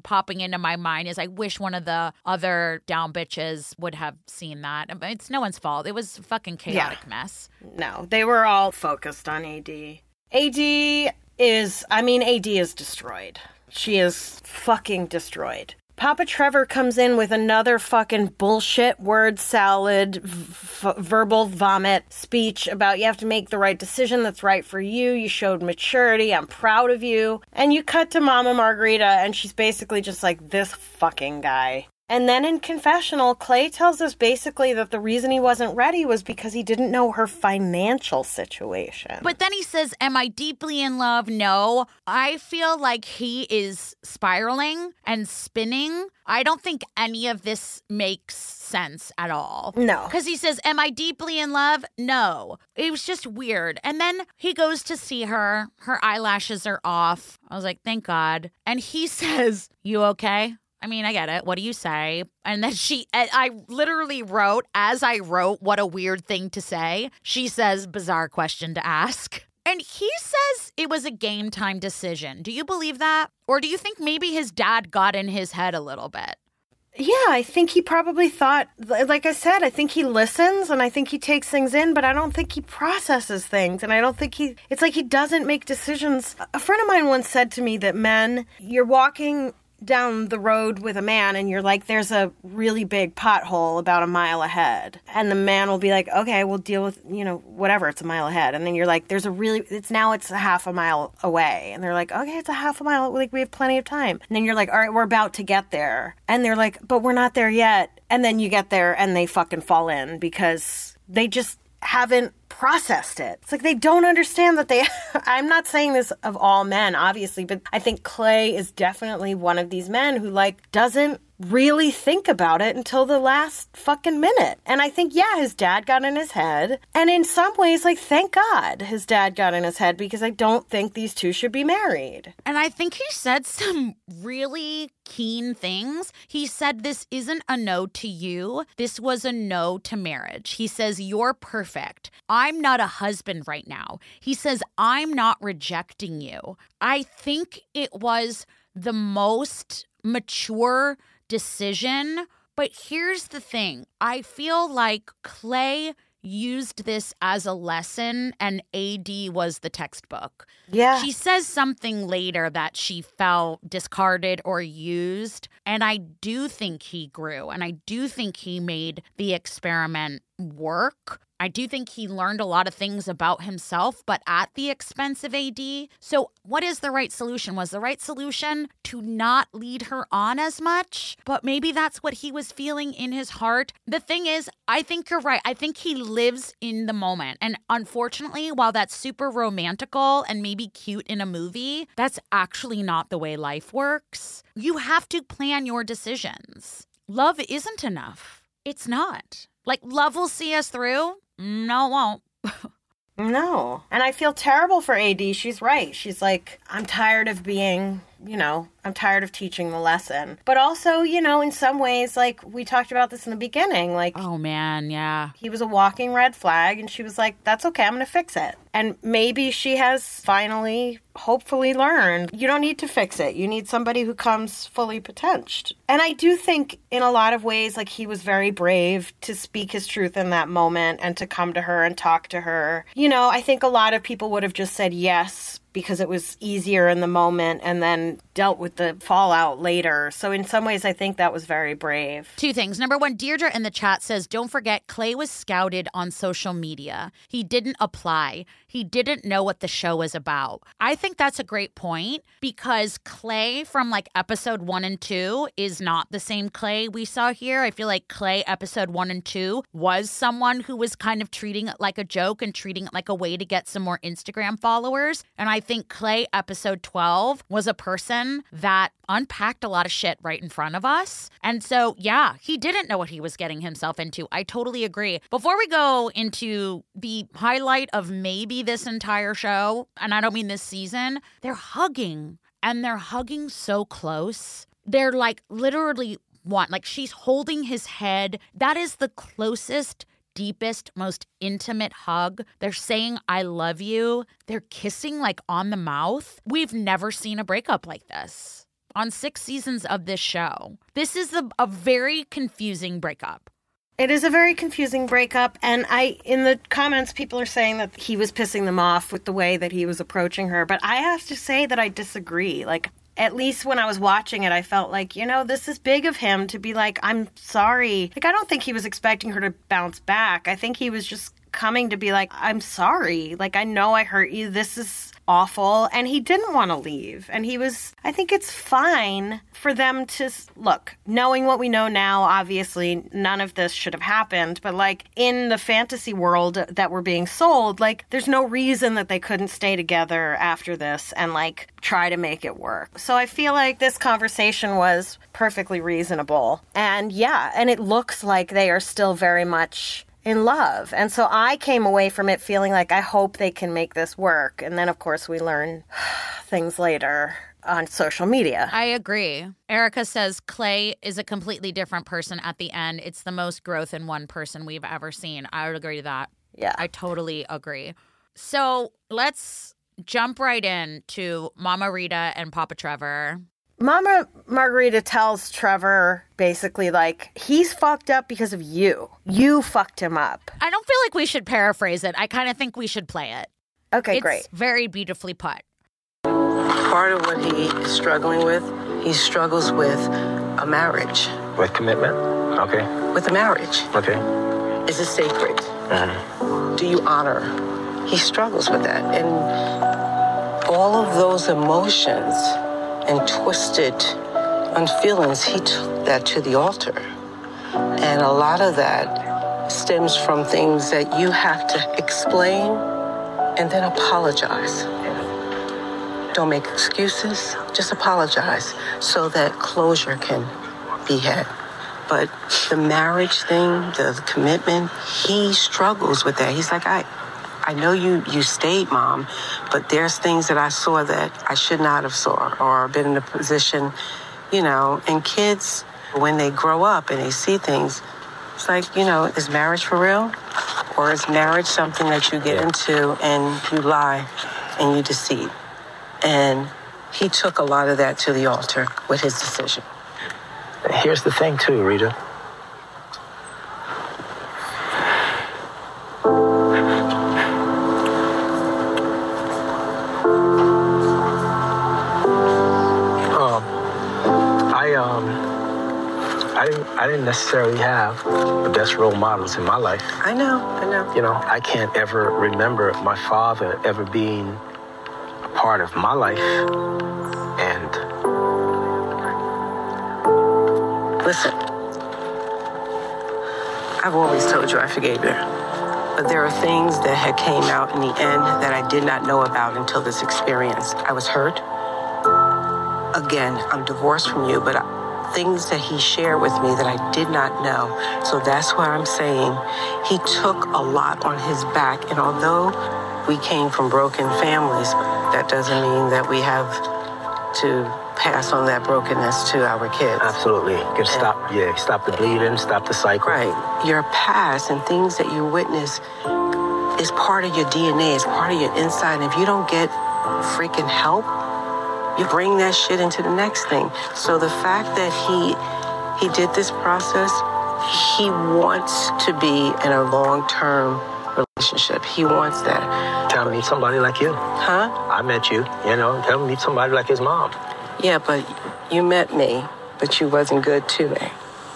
popping into my mind is I wish one of the other down bitches would have seen that. It's no one's fault. It was a fucking chaotic Yeah. mess. No, they were all focused on A D. A D is, I mean, A D is destroyed. She is fucking destroyed. Papa Trevor comes in with another fucking bullshit word salad, v- verbal vomit speech about you have to make the right decision that's right for you. You showed maturity. I'm proud of you. And you cut to Mama Margarita, and she's basically just like, this fucking guy. And then in confessional, Clay tells us basically that the reason he wasn't ready was because he didn't know her financial situation. But then he says, am I deeply in love? No. I feel like he is spiraling and spinning. I don't think any of this makes sense at all. No. Because he says, am I deeply in love? No. It was just weird. And then he goes to see her. Her eyelashes are off. I was like, thank God. And he says, you okay? I mean, I get it. What do you say? And then she, I literally wrote, as I wrote, what a weird thing to say. She says, bizarre question to ask. And he says it was a game time decision. Do you believe that? Or do you think maybe his dad got in his head a little bit? Yeah, I think he probably thought, like I said, I think he listens and I think he takes things in, but I don't think he processes things. And I don't think he, it's like he doesn't make decisions. A friend of mine once said to me that men, you're walking down the road with a man and you're like, there's a really big pothole about a mile ahead. And the man will be like, okay, we'll deal with, you know, whatever, it's a mile ahead. And then you're like, there's a really, it's now it's a half a mile away. And they're like, okay, it's a half a mile, like we have plenty of time. And then you're like, all right, we're about to get there. And they're like, but we're not there yet. And then you get there and they fucking fall in because they just haven't processed it. It's like they don't understand that they, I'm not saying this of all men, obviously, but I think Clay is definitely one of these men who like doesn't really think about it until the last fucking minute. And I think, yeah, his dad got in his head. And in some ways, like, thank God his dad got in his head because I don't think these two should be married. And I think he said some really keen things. He said, this isn't a no to you. This was a no to marriage. He says, you're perfect. I'm not a husband right now. He says, I'm not rejecting you. I think it was the most mature decision. But here's the thing. I feel like Clay used this as a lesson and A D was the textbook. Yeah. She says something later that she felt discarded or used. And I do think he grew. And I do think he made the experiment work. I do think he learned a lot of things about himself, but at the expense of A D. So what is the right solution? Was the right solution to not lead her on as much? But maybe that's what he was feeling in his heart. The thing is, I think you're right. I think he lives in the moment. And unfortunately, while that's super romantical and maybe cute in a movie, that's actually not the way life works. You have to plan your decisions. Love isn't enough. It's not. Like, love will see us through. No, it won't. No. And I feel terrible for A D. She's right. She's like, I'm tired of being, you know, I'm tired of teaching the lesson. But also, you know, in some ways, like, we talked about this in the beginning, like... Oh, man, yeah. He was a walking red flag, and she was like, that's okay, I'm going to fix it. And maybe she has finally, hopefully learned, you don't need to fix it. You need somebody who comes fully potential. And I do think, in a lot of ways, like, he was very brave to speak his truth in that moment and to come to her and talk to her. You know, I think a lot of people would have just said yes because it was easier in the moment and then dealt with the fallout later. So in some ways, I think that was very brave. Two things. Number one, Deirdre in the chat says, don't forget, Clay was scouted on social media. He didn't apply. He didn't know what the show was about. I think that's a great point because Clay from like episode one and two is not the same Clay we saw here. I feel like Clay episode one and two was someone who was kind of treating it like a joke and treating it like a way to get some more Instagram followers. And I think Clay episode twelve was a person that unpacked a lot of shit right in front of us. And so, yeah, he didn't know what he was getting himself into. I totally agree. Before we go into the highlight of maybe this entire show, and I don't mean this season, they're hugging and they're hugging so close. They're like literally one, like she's holding his head. That is the closest, deepest, most intimate hug. They're saying, I love you. They're kissing like on the mouth. We've never seen a breakup like this. on six seasons of this show. This is the, a very confusing breakup. It is a very confusing breakup, and I, in the comments, people are saying that he was pissing them off with the way that he was approaching her, but I have to say that I disagree. Like, at least when I was watching it, I felt like, you know, this is big of him to be like, I'm sorry. Like, I don't think he was expecting her to bounce back. I think he was just coming to be like, I'm sorry. Like, I know I hurt you. This is awful. And he didn't want to leave. And he was, I think it's fine for them to, look, knowing what we know now, obviously none of this should have happened. But like in the fantasy world that we're being sold, like there's no reason that they couldn't stay together after this and like try to make it work. So I feel like this conversation was perfectly reasonable. And yeah, and it looks like they are still very much in love. And so I came away from it feeling like I hope they can make this work. And then, of course, we learn things later on social media. I agree. Erica says Clay is a completely different person at the end. It's the most growth in one person we've ever seen. I would agree to that. Yeah. I totally agree. So let's jump right in to Mama Rita and Papa Trevor. Mama Margarita tells Trevor basically like, he's fucked up because of you. You fucked him up. I don't feel like we should paraphrase it. I kind of think we should play it. Okay, it's great. Very beautifully put. Part of what he is struggling with, he struggles with a marriage. With commitment? Okay. With a marriage. Okay. Is it sacred? Mm-hmm. Do you honor? He struggles with that. And all of those emotions and twisted feelings, he took that to the altar. And a lot of that stems from things that you have to explain and then apologize. Don't make excuses, just apologize so that closure can be had. But the marriage thing, the commitment, he struggles with that. He's like, I I know you, you stayed, Mom, but there's things that I saw that I should not have saw or been in a position, you know, and kids, when they grow up and they see things, it's like, you know, is marriage for real? Or is marriage something that you get yeah. into and you lie and you deceive? And he took a lot of that to the altar with his decision. Here's the thing, too, Rita. I didn't, I didn't necessarily have the best role models in my life. I know, I know. You know, I can't ever remember my father ever being a part of my life. And listen, I've always told you I forgave you. But there are things that had came out in the end that I did not know about until this experience. I was hurt. Again, I'm divorced from you, but I, things that he shared with me that I did not know. So that's why I'm saying he took a lot on his back. And although we came from broken families, that doesn't mean that we have to pass on that brokenness to our kids. Absolutely. You can stop, yeah, stop the bleeding, stop the cycle. Right. Your past and things that you witness is part of your D N A, it's part of your inside. And if you don't get freaking help, you bring that shit into the next thing. So the fact that he he did this process, he wants to be in a long-term relationship. He wants that. Tell him meet somebody like you. Huh? I met you, you know. Tell him meet somebody like his mom. Yeah, but you met me, but you wasn't good to me.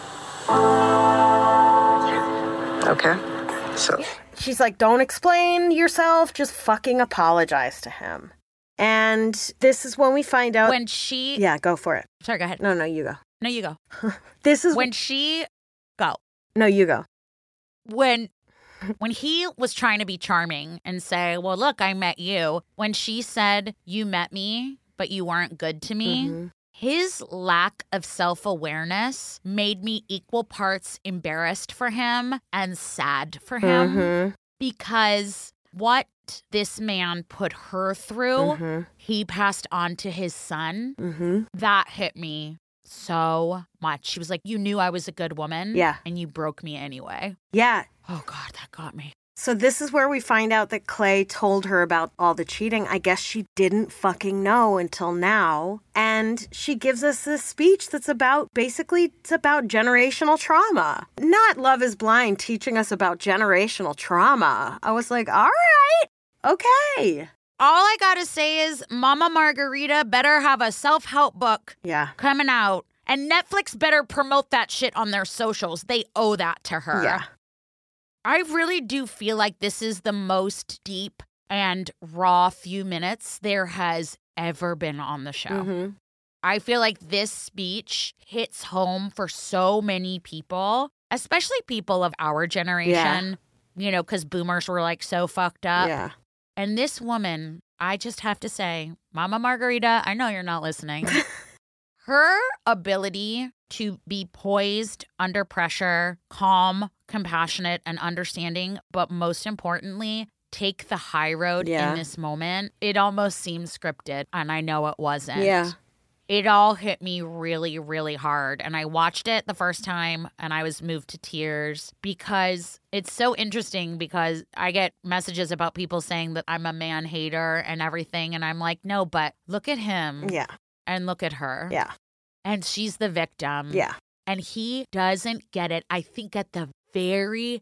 Okay? So. She's like, don't explain yourself, just fucking apologize to him. And this is when we find out. When she. Yeah, go for it. Sorry, go ahead. No, no, you go. No, you go. This is. When she. Go. No, you go. When. When he was trying to be charming and say, well, look, I met you. When she said, you met me, but you weren't good to me. Mm-hmm. His lack of self-awareness made me equal parts embarrassed for him and sad for him. Mm-hmm. Because what this man put her through, mm-hmm. he passed on to his son. Mm-hmm. That hit me so much. She was like, you knew I was a good woman. Yeah. And you broke me anyway. Yeah. Oh, God, that got me. So this is where we find out that Clay told her about all the cheating. I guess she didn't fucking know until now. And she gives us this speech that's about, basically, it's about generational trauma. Not Love is Blind teaching us about generational trauma. I was like, all right, okay. All I gotta say is Mama Margarita better have a self-help book yeah. coming out. And Netflix better promote that shit on their socials. They owe that to her. Yeah. I really do feel like this is the most deep and raw few minutes there has ever been on the show. Mm-hmm. I feel like this speech hits home for so many people, especially people of our generation, yeah. you know, because boomers were like so fucked up. Yeah. And this woman, I just have to say, Mama Margarita, I know you're not listening. Her ability to be poised under pressure, calm, compassionate, and understanding, but most importantly, take the high road yeah. in this moment, it almost seems scripted, and I know it wasn't. Yeah. It all hit me really, really hard. And I watched it the first time and I was moved to tears because it's so interesting because I get messages about people saying that I'm a man hater and everything. And I'm like, no, but look at him. Yeah. And look at her. Yeah. And she's the victim. Yeah. And he doesn't get it. I think at the very,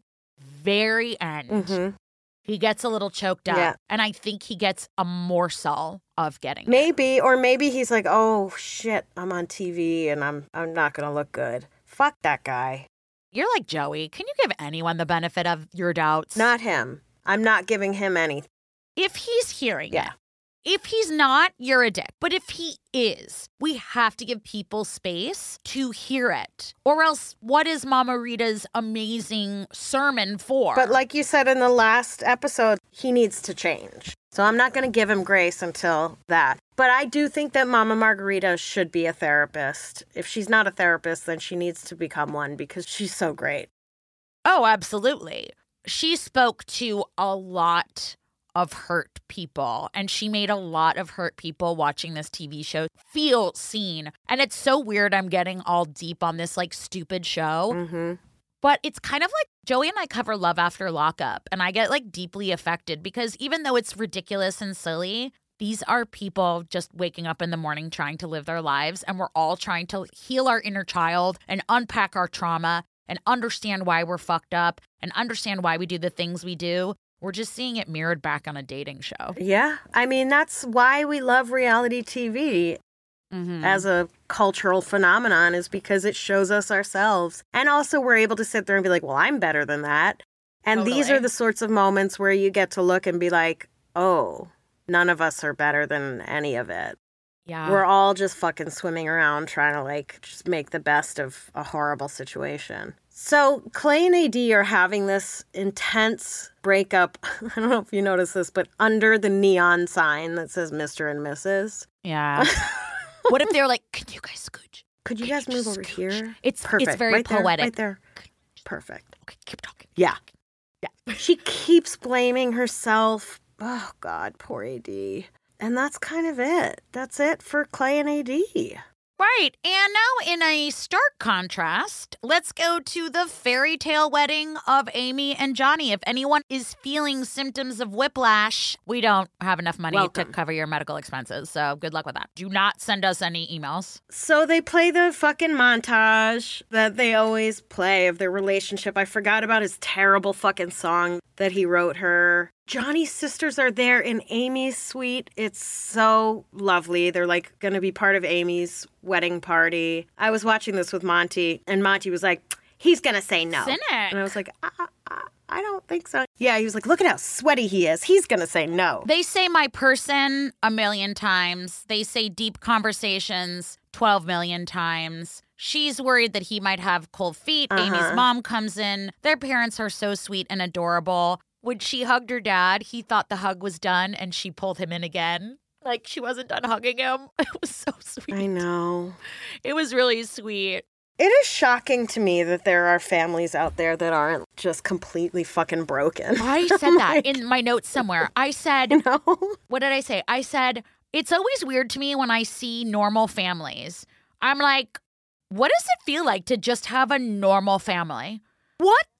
very end, mm-hmm. he gets a little choked up. Yeah. And I think he gets a morsel of getting maybe, it. Or maybe he's like, oh, shit, I'm on T V and I'm I'm not going to look good. Fuck that guy. You're like Joey. Can you give anyone the benefit of your doubts? Not him. I'm not giving him anything. If he's hearing yeah. it. If he's not, you're a dick. But if he is, we have to give people space to hear it. Or else, what is Mama Rita's amazing sermon for? But like you said in the last episode, he needs to change. So I'm not going to give him grace until that. But I do think that Mama Margarita should be a therapist. If she's not a therapist, then she needs to become one because she's so great. Oh, absolutely. She spoke to a lot of hurt people, and she made a lot of hurt people watching this T V show feel seen. And it's so weird I'm getting all deep on this like stupid show. Mm-hmm. But it's kind of like Joey and I cover Love After Lockup, and I get like deeply affected because even though it's ridiculous and silly, these are people just waking up in the morning trying to live their lives, and we're all trying to heal our inner child and unpack our trauma and understand why we're fucked up and understand why we do the things we do. We're just seeing it mirrored back on a dating show. Yeah. I mean, that's why we love reality T V mm-hmm. as a cultural phenomenon, is because it shows us ourselves. And also we're able to sit there and be like, well, I'm better than that. And totally. These are the sorts of moments where you get to look and be like, oh, none of us are better than any of it. Yeah. We're all just fucking swimming around trying to like just make the best of a horrible situation. So Clay and A D are having this intense breakup. I don't know if you notice this, but under the neon sign that says Mister and Missus Yeah. What if they're like, can you guys scooch? Could you can guys you move over scooch? here? It's perfect. It's very right poetic. There, right there. Perfect. Okay, keep talking. Yeah. Yeah. She keeps blaming herself. Oh, God, poor A D. And that's kind of it. That's it for Clay and A D. Right. And now in a stark contrast, let's go to the fairy tale wedding of Amy and Johnny. If anyone is feeling symptoms of whiplash, we don't have enough money Welcome. to cover your medical expenses. So good luck with that. Do not send us any emails. So they play the fucking montage that they always play of their relationship. I forgot about his terrible fucking song that he wrote her. Johnny's sisters are there in Amy's suite. It's so lovely. They're like going to be part of Amy's wedding party. I was watching this with Monty, and Monty was like, he's going to say no. Cynic. And I was like, I, I, I don't think so. Yeah, he was like, look at how sweaty he is. He's going to say no. They say my person a million times. They say deep conversations twelve million times. She's worried that he might have cold feet. Uh-huh. Amy's mom comes in. Their parents are so sweet and adorable. When she hugged her dad, he thought the hug was done, and she pulled him in again. Like, she wasn't done hugging him. It was so sweet. I know. It was really sweet. It is shocking to me that there are families out there that aren't just completely fucking broken. I said that like, in my notes somewhere. I said, you know? What did I say? I said, it's always weird to me when I see normal families. I'm like, what does it feel like to just have a normal family? What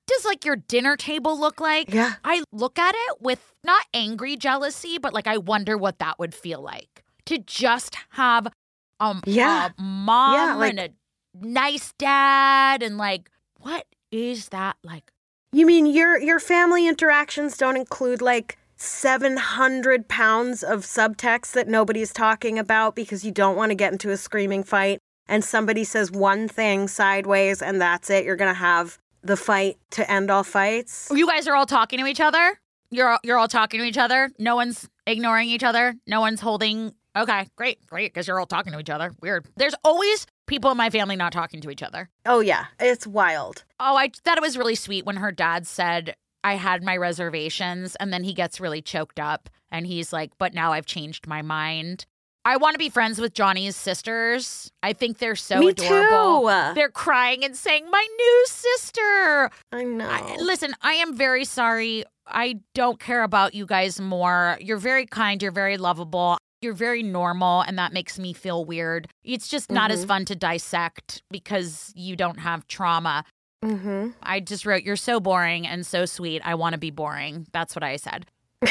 does like your dinner table look like? Yeah. I look at it with not angry jealousy, but like I wonder what that would feel like to just have um, Yeah. a mom Yeah, like- and a nice dad and like, what is that like? You mean your your family interactions don't include like seven hundred pounds of subtext that nobody's talking about because you don't want to get into a screaming fight and somebody says one thing sideways and that's it? You're going to have the fight to end all fights? You guys are all talking to each other? You're all, you're all talking to each other? No one's ignoring each other? No one's holding... Okay, great, great, because you're all talking to each other. Weird. There's always people in my family not talking to each other. Oh, yeah. It's wild. Oh, I thought it was really sweet when her dad said, I had my reservations, and then he gets really choked up, and he's like, but now I've changed my mind. I want to be friends with Johnny's sisters. I think they're so Me adorable. too. They're crying and saying, my new sister. I know. I, listen, I am very sorry. I don't care about you guys more. You're very kind. You're very lovable. You're very normal, and that makes me feel weird. It's just not Mm-hmm. as fun to dissect because you don't have trauma. Mm-hmm. I just wrote, you're so boring and so sweet. I want to be boring. That's what I said.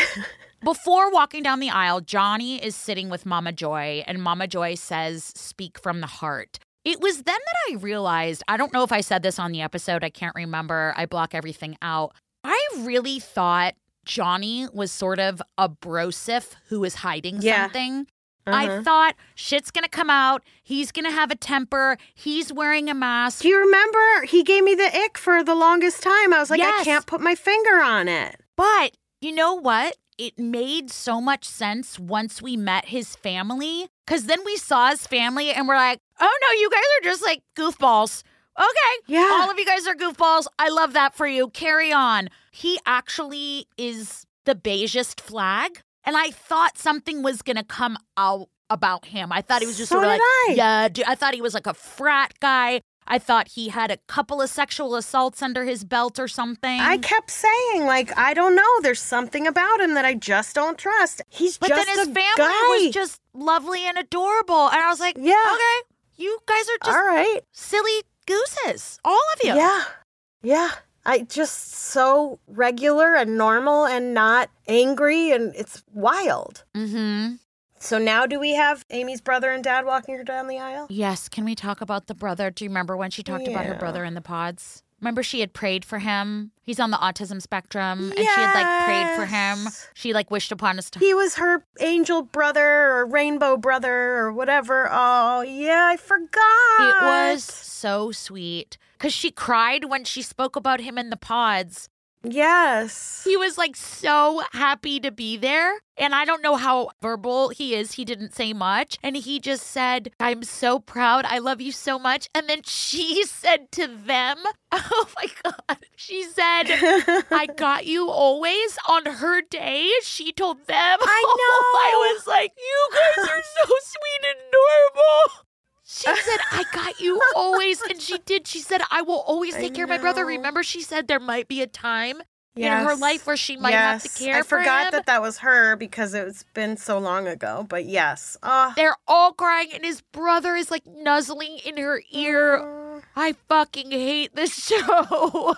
Before walking down the aisle, Johnny is sitting with Mama Joy, and Mama Joy says, speak from the heart. It was then that I realized, I don't know if I said this on the episode. I can't remember. I block everything out. I really thought Johnny was sort of a brosif who was hiding Yeah. something. Uh-huh. I thought shit's going to come out. He's going to have a temper. He's wearing a mask. Do you remember he gave me the ick for the longest time? I was like, Yes. I can't put my finger on it. But you know what? It made so much sense once we met his family. Because then we saw his family and we're like, oh no, you guys are just like goofballs. Okay. Yeah. All of you guys are goofballs. I love that for you. Carry on. He actually is the beigest flag. And I thought something was going to come out about him. I thought he was just So sort of did like, I. yeah, dude. I thought he was like a frat guy. I thought he had a couple of sexual assaults under his belt or something. I kept saying, like, I don't know. There's something about him that I just don't trust. He's But just then his a family guy. was just lovely and adorable. And I was like, Yeah. okay, you guys are just All right. silly gooses. All of you. Yeah. Yeah. I just so regular and normal and not angry, and it's wild. Mm-hmm. So now do we have Amy's brother and dad walking her down the aisle? Yes. Can we talk about the brother? Do you remember when she talked about her Yeah. brother in the pods? Remember she had prayed for him? He's on the autism spectrum. And she had like prayed for him. Yes. She like wished upon us to. He was her angel brother or rainbow brother or whatever. Oh, yeah, I forgot. It was so sweet. Because she cried when she spoke about him in the pods. Yes. He was like so happy to be there. And I don't know how verbal he is. He didn't say much. And he just said, I'm so proud. I love you so much. And then she said to them, oh my God. She said, I got you always on her day. She told them. I know. I was like, you guys are so sweet and adorable. She said, I got you always. And she did. She said, I will always take I care of my brother. know. Remember, she said there might be a time in Yes. her life where she might have to Yes. care I for forgot him. that that was her because it's been so long ago. But yes. Oh, They're all crying, and his brother is like nuzzling in her ear. I fucking hate this show. Oh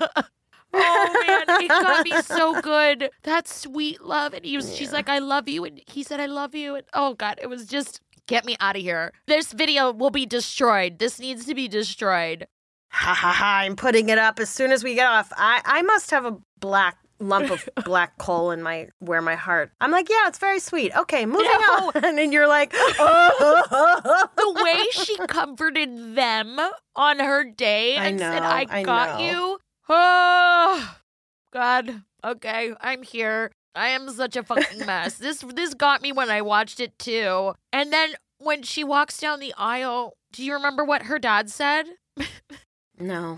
man, it got me so good. That sweet love. And he was she's like, I love you. And he said, I love you. And oh God, it was just get me out of here. This video will be destroyed. This needs to be destroyed. ha ha ha. I'm putting it up as soon as we get off. I, I must have a black lump of black coal in my where my heart. I'm like, yeah, it's very sweet. Okay, moving No. on. And then you're like, oh. The way she comforted them on her day I and said, know, I I got know. you. Oh, God. Okay, I'm here. I am such a fucking mess. This this got me when I watched it too. And then when she walks down the aisle, do you remember what her dad said? No.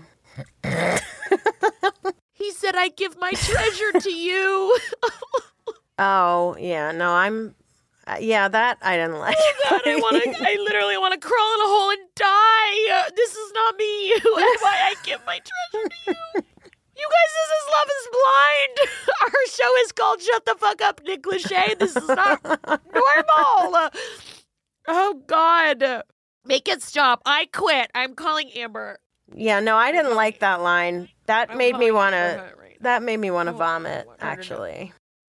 He said, I give my treasure to you. Oh, yeah. No, I'm. Uh, yeah, that I didn't like. Oh God, I want to. I literally want to crawl in a hole and die. Uh, This is not me. That's why I give my treasure to you. You guys, this is Love is Blind. Our show is called Shut the Fuck Up, Nick Lachey. This is not normal. Oh God, make it stop. I quit. I'm calling Amber. Yeah, no, I didn't like that line. That I'm made me calling want Amber to. Hunt right That made me want to Oh, vomit. I wanted to- Actually,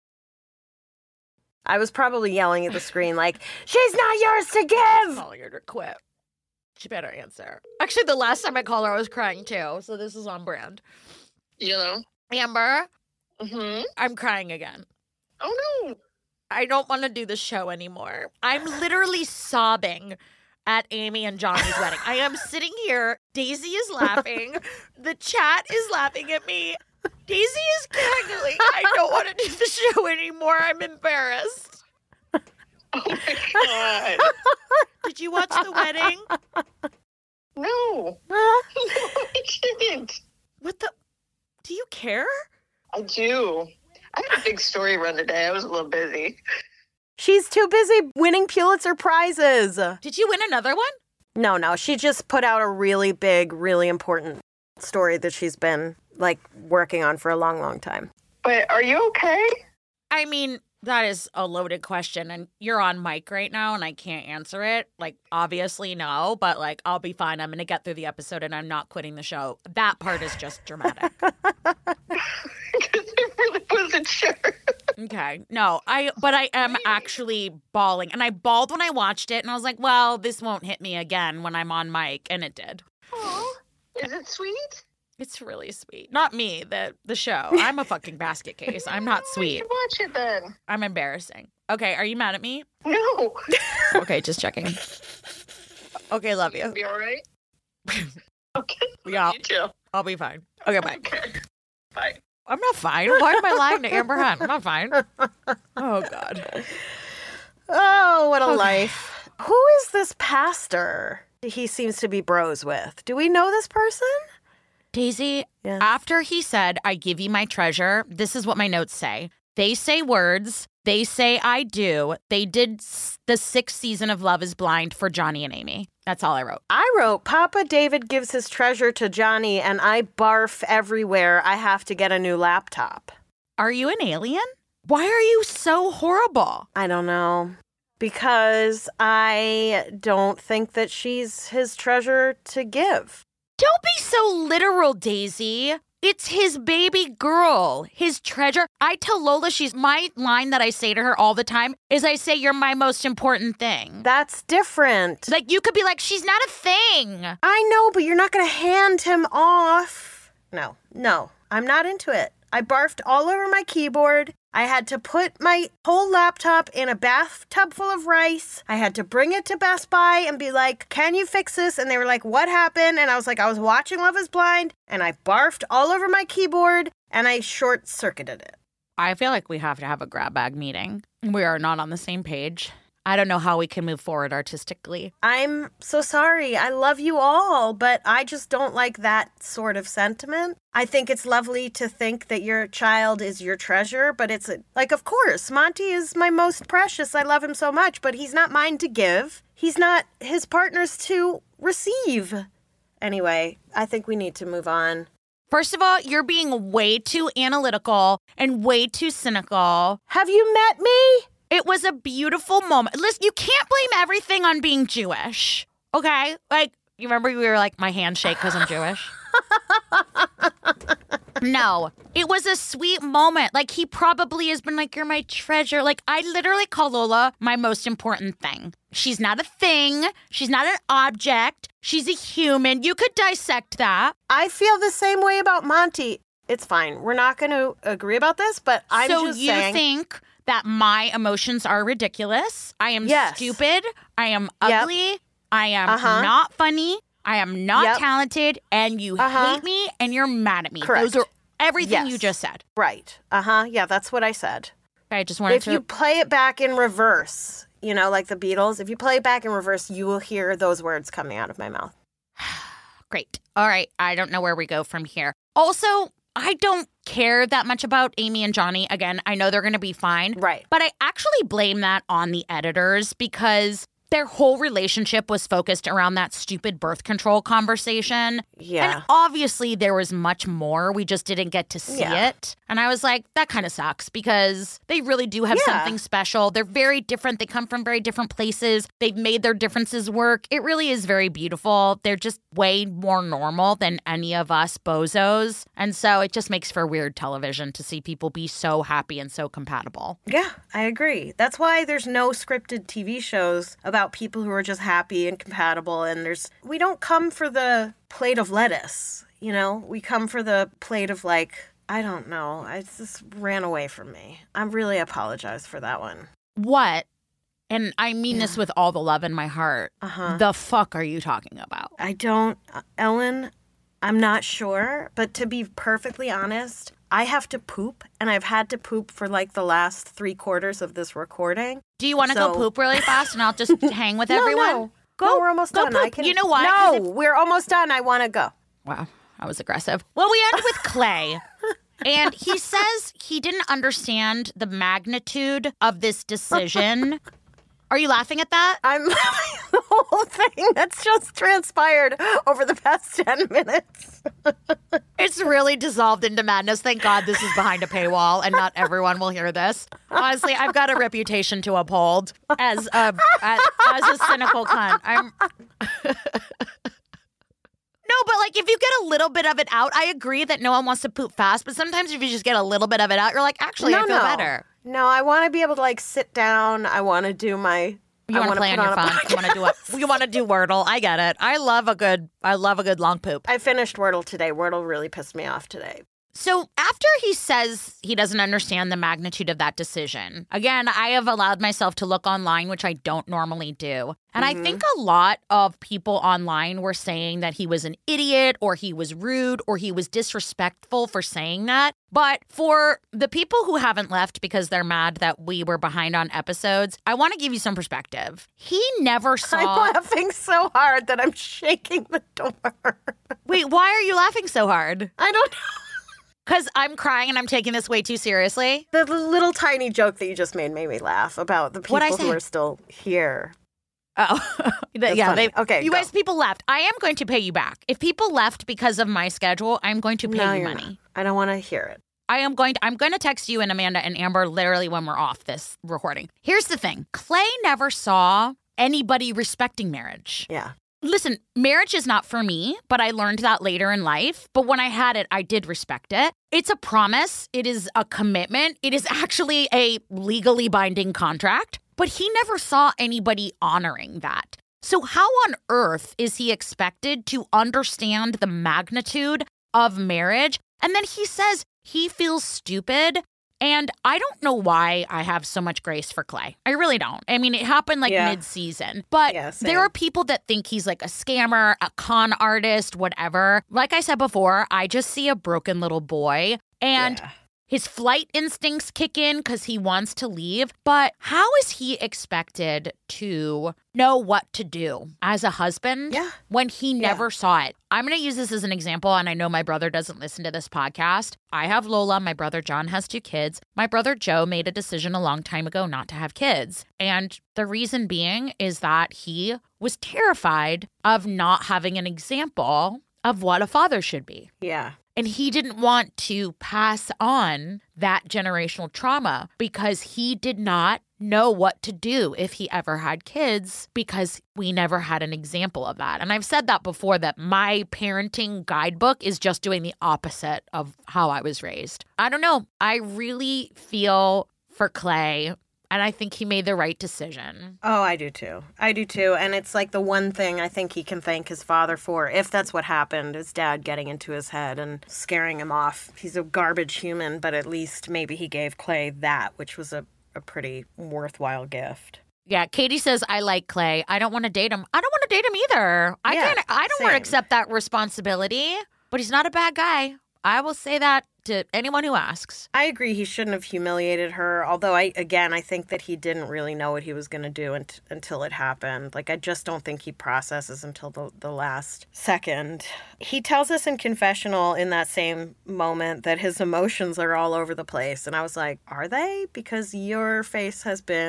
I was probably yelling at the screen like, "She's not yours to give." Calling her to quit. She better answer. Actually, the last time I called her, I was crying too. So this is on brand. You know? Amber, Mm-hmm. I'm crying again. Oh, no. I don't want to do the show anymore. I'm literally sobbing at Amy and Johnny's wedding. I am sitting here. Daisy is laughing. The chat is laughing at me. Daisy is giggling. I don't want to do the show anymore. I'm embarrassed. Oh, my God. Did you watch the wedding? No. No, I didn't. What the? Do you care? I do. I had a big story run today. I was a little busy. She's too busy winning Pulitzer Prizes. Did you win another one? No, no. She just put out a really big, really important story that she's been, like, working on for a long, long time. But are you okay? I mean, that is a loaded question, and you're on mic right now, and I can't answer it. Like, obviously, no, but, like, I'll be fine. I'm going to get through the episode, and I'm not quitting the show. That part is just dramatic. Because I really wasn't sure. Okay. No, I, but I am actually bawling, and I bawled when I watched it, and I was like, well, this won't hit me again when I'm on mic, and it did. Oh, is it sweet? It's really sweet. Not me, the the show. I'm a fucking basket case. I'm not sweet. You watch it then. I'm embarrassing. Okay, are you mad at me? No. Okay, just checking. Okay, love you. Be all right? Okay. Yeah, You too. I'll be fine. Okay, bye. Okay. Bye. I'm not fine. Why am I lying to Amber Hunt? I'm not fine. Oh, God. Oh, what a Okay. life. Who is this pastor he seems to be bros with? Do we know this person? Daisy, Yeah. after he said, I give you my treasure, this is what my notes say. They say words. They say I do. They did s- the sixth season of Love is Blind for Johnny and Amy. That's all I wrote. I wrote, Papa David gives his treasure to Johnny and I barf everywhere. I have to get a new laptop. Are you an alien? Why are you so horrible? I don't know. Because I don't think that she's his treasure to give. Don't be so literal, Daisy. It's his baby girl, his treasure. I tell Lola she's my line that I say to her all the time is I say, you're my most important thing. That's different. Like, you could be like, she's not a thing. I know, but you're not going to hand him off. No, no, I'm not into it. I barfed all over my keyboard. I had to put my whole laptop in a bathtub full of rice. I had to bring it to Best Buy and be like, can you fix this? And they were like, what happened? And I was like, I was watching Love is Blind and I barfed all over my keyboard and I short-circuited it. I feel like we have to have a grab bag meeting. We are not on the same page. I don't know how we can move forward artistically. I'm so sorry. I love you all, but I just don't like that sort of sentiment. I think it's lovely to think that your child is your treasure, but it's a, like, of course, Monty is my most precious. I love him so much, but he's not mine to give. He's not his partner's to receive. Anyway, I think we need to move on. First of all, you're being way too analytical and way too cynical. Have you met me? It was a beautiful moment. Listen, you can't blame everything on being Jewish, okay? Like, you remember we were like, my handshake because I'm Jewish? No, it was a sweet moment. Like, he probably has been like, you're my treasure. Like, I literally call Lola my most important thing. She's not a thing. She's not an object. She's a human. You could dissect that. I feel the same way about Monty. It's fine. We're not going to agree about this, but I'm so just you saying. think that my emotions are ridiculous? I am Yes. stupid. I am Yep. ugly. I am Uh-huh. not funny. I am not Yep. talented. And you Uh-huh. hate me and you're mad at me. Correct. Those are everything Yes. you just said. Right. Uh-huh. Yeah, that's what I said. I just wanted If to... you play it back in reverse, you know, like the Beatles, if you play it back in reverse, you will hear those words coming out of my mouth. Great. All right. I don't know where we go from here. Also, I don't care that much about Amy and Johnny. Again, I know they're going to be fine. Right. But I actually blame that on the editors because their whole relationship was focused around that stupid birth control conversation. Yeah. And obviously there was much more. We just didn't get to see Yeah. it. And I was like, that kind of sucks because they really do have Yeah. something special. They're very different. They come from very different places. They've made their differences work. It really is very beautiful. They're just way more normal than any of us bozos. And so it just makes for weird television to see people be so happy and so compatible. Yeah, I agree. That's why there's no scripted T V shows about people who are just happy and compatible. And there's, we don't come for the plate of lettuce, you know? We come for the plate of like, I don't know. I just ran away from me. I really apologize for that one. What? And I mean this with all the love in my heart. Uh-huh. The fuck are you talking about? I don't, Ellen, I'm not sure. But to be perfectly honest, I have to poop, and I've had to poop for like the last three quarters of this recording. Do you want to So- go poop really fast and I'll just hang with No, everyone? no. Go, Go, we're almost go done. poop. I can, You know why? 'Cause No, if- we're almost done. I want to go. Wow, I was aggressive. Well, we end with Clay. And he says he didn't understand the magnitude of this decision. Are you laughing at that? I'm the whole thing that's just transpired over the past ten minutes. It's really dissolved into madness. Thank God this is behind a paywall and not everyone will hear this. Honestly, I've got a reputation to uphold as a as, as a cynical cunt. I'm No, but like if you get a little bit of it out, I agree that no one wants to poop fast, but sometimes if you just get a little bit of it out, you're like, actually, no, I feel no. better. No, I want to be able to like sit down. I want to do my. You want to play on your phone. You want to do what? You want to do Wordle. I get it. I love a good. I love a good long poop. I finished Wordle today. Wordle really pissed me off today. So after he says he doesn't understand the magnitude of that decision, again, I have allowed myself to look online, which I don't normally do. And Mm-hmm. I think a lot of people online were saying that he was an idiot or he was rude or he was disrespectful for saying that. But for the people who haven't left because they're mad that we were behind on episodes, I want to give you some perspective. He never saw... I'm laughing so hard that I'm shaking the door. Wait, why are you laughing so hard? I don't know. Because I'm crying and I'm taking this way too seriously? The little tiny joke that you just made made me laugh about the people What'd I who say? are still here. Oh, That's yeah. funny. They, Okay, you go. guys, people left. I am going to pay you back. If people left because of my schedule, I'm going to pay No, you you're money. not. I don't want to hear it. I am going to, I'm going to text you and Amanda and Amber literally when we're off this recording. Here's the thing. Clay never saw anybody respecting marriage. Yeah. Listen, marriage is not for me, but I learned that later in life. But when I had it, I did respect it. It's a promise. It is a commitment. It is actually a legally binding contract. But he never saw anybody honoring that. So how on earth is he expected to understand the magnitude of marriage? And then he says he feels stupid. And I don't know why I have so much grace for Clay. I really don't. I mean, it happened like Yeah. mid-season. But Yeah, same. there are people that think he's like a scammer, a con artist, whatever. Like I said before, I just see a broken little boy. And Yeah. his flight instincts kick in because he wants to leave. But how is he expected to know what to do as a husband Yeah. when he never saw it? I'm going to use this as an example, and I know my brother doesn't listen to this podcast. I have Lola. My brother John has two kids. My brother Joe made a decision a long time ago not to have kids. And the reason being is that he was terrified of not having an example of what a father should be. Yeah. And he didn't want to pass on that generational trauma because he did not know what to do if he ever had kids because we never had an example of that. And I've said that before, that my parenting guidebook is just doing the opposite of how I was raised. I don't know. I really feel for Clay. And I think he made the right decision. Oh, I do too. I do too. And it's like the one thing I think he can thank his father for, if that's what happened, his dad getting into his head and scaring him off. He's a garbage human, but at least maybe he gave Clay that, which was a, a pretty worthwhile gift. Yeah, Katie says, I like Clay. I don't want to date him. I don't want to date him either. I Yeah, can't, I don't want to same. accept that responsibility, but he's not a bad guy. I will say that to anyone who asks. I agree he shouldn't have humiliated her, although I again I think that he didn't really know what he was going to do unt- until it happened. Like, I just don't think he processes until the, the last second. He tells us in confessional in that same moment that his emotions are all over the place, and I was like, are they? Because your face has been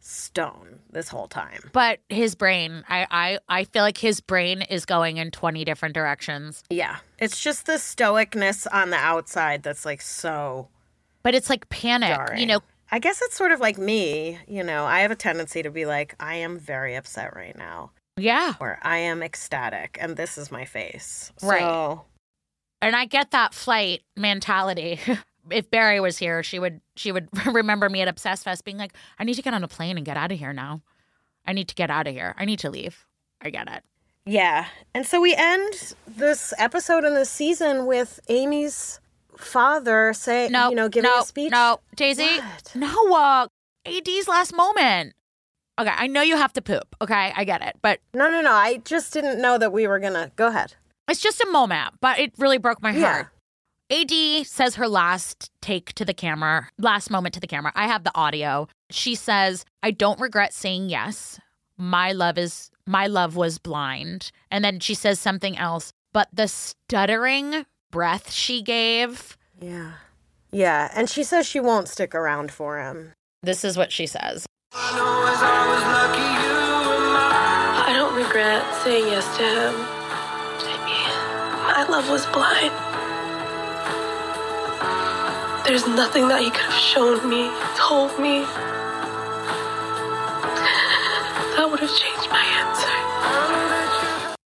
stone this whole time. But his brain, I, I, I feel like his brain is going in twenty different directions. Yeah. It's just the stoicness on the outside that's like so But it's like panic, jarring. you know. I guess it's sort of like me, you know, I have a tendency to be like, I am very upset right now. Yeah. Or I am ecstatic and this is my face. Right. So, and I get that flight mentality. If Barry was here, she would she would remember me at Obsessed Fest being like, I need to get on a plane and get out of here now. I need to get out of here. I need to leave. I get it. Yeah. And so we end this episode in this season with Amy's father say, no, you know, giving no, a speech. No, Daisy, What? no, uh, A D's last moment. Okay, I know you have to poop. Okay, I get it. But No, no, no. I just didn't know that we were going to. Go ahead. it's just a moment, but it really broke my Yeah. heart. A D says her last take to the camera, last moment to the camera. I have the audio. She says, I don't regret saying yes. My love is, my love was blind. And then she says something else, but the stuttering breath she gave. Yeah. Yeah. And she says she won't stick around for him. This is what she says. I don't regret saying yes to him. My love was blind. There's nothing that he could have shown me, told me, that would have changed my answer.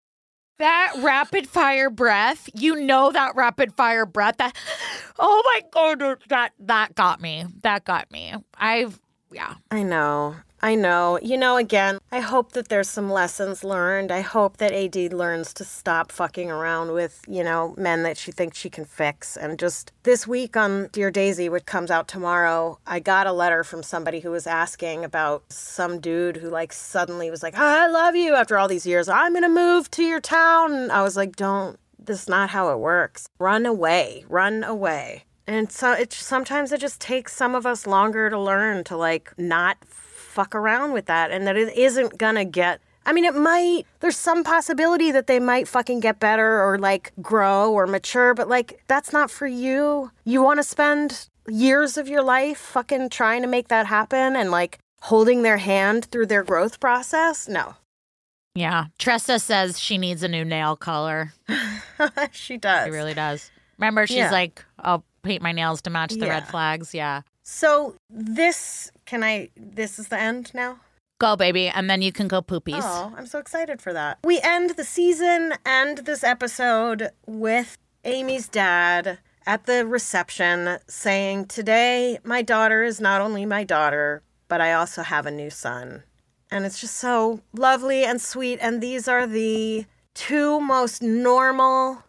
That rapid fire breath, you know that rapid fire breath, that, oh my God, that, that got me. That got me. I've, yeah. I know. I know. You know, again, I hope that there's some lessons learned. I hope that A D learns to stop fucking around with, you know, men that she thinks she can fix. And just this week on Dear Daisy, which comes out tomorrow, I got a letter from somebody who was asking about some dude who, like, suddenly was like, oh, I love you after all these years. I'm going to move to your town. And I was like, don't, this is not how it works. Run away. Run away. And so it sometimes it just takes some of us longer to learn to, like, not fuck around with that, and that it isn't gonna get, I mean, it might, there's some possibility that they might fucking get better or, like, grow or mature, but, like, that's not for you. You want to spend years of your life fucking trying to make that happen and, like, holding their hand through their growth process? No. Yeah. Tressa says she needs a new nail color. She does. She really does. Remember, she's Yeah. like, I'll paint my nails to match the Yeah. red flags. Yeah. So this, can I, this is the end now? Go, baby. And then you can go poopies. Oh, I'm so excited for that. We end the season and this episode with Amy's dad at the reception saying, today, my daughter is not only my daughter, but I also have a new son. And it's just so lovely and sweet. And these are the two most normal,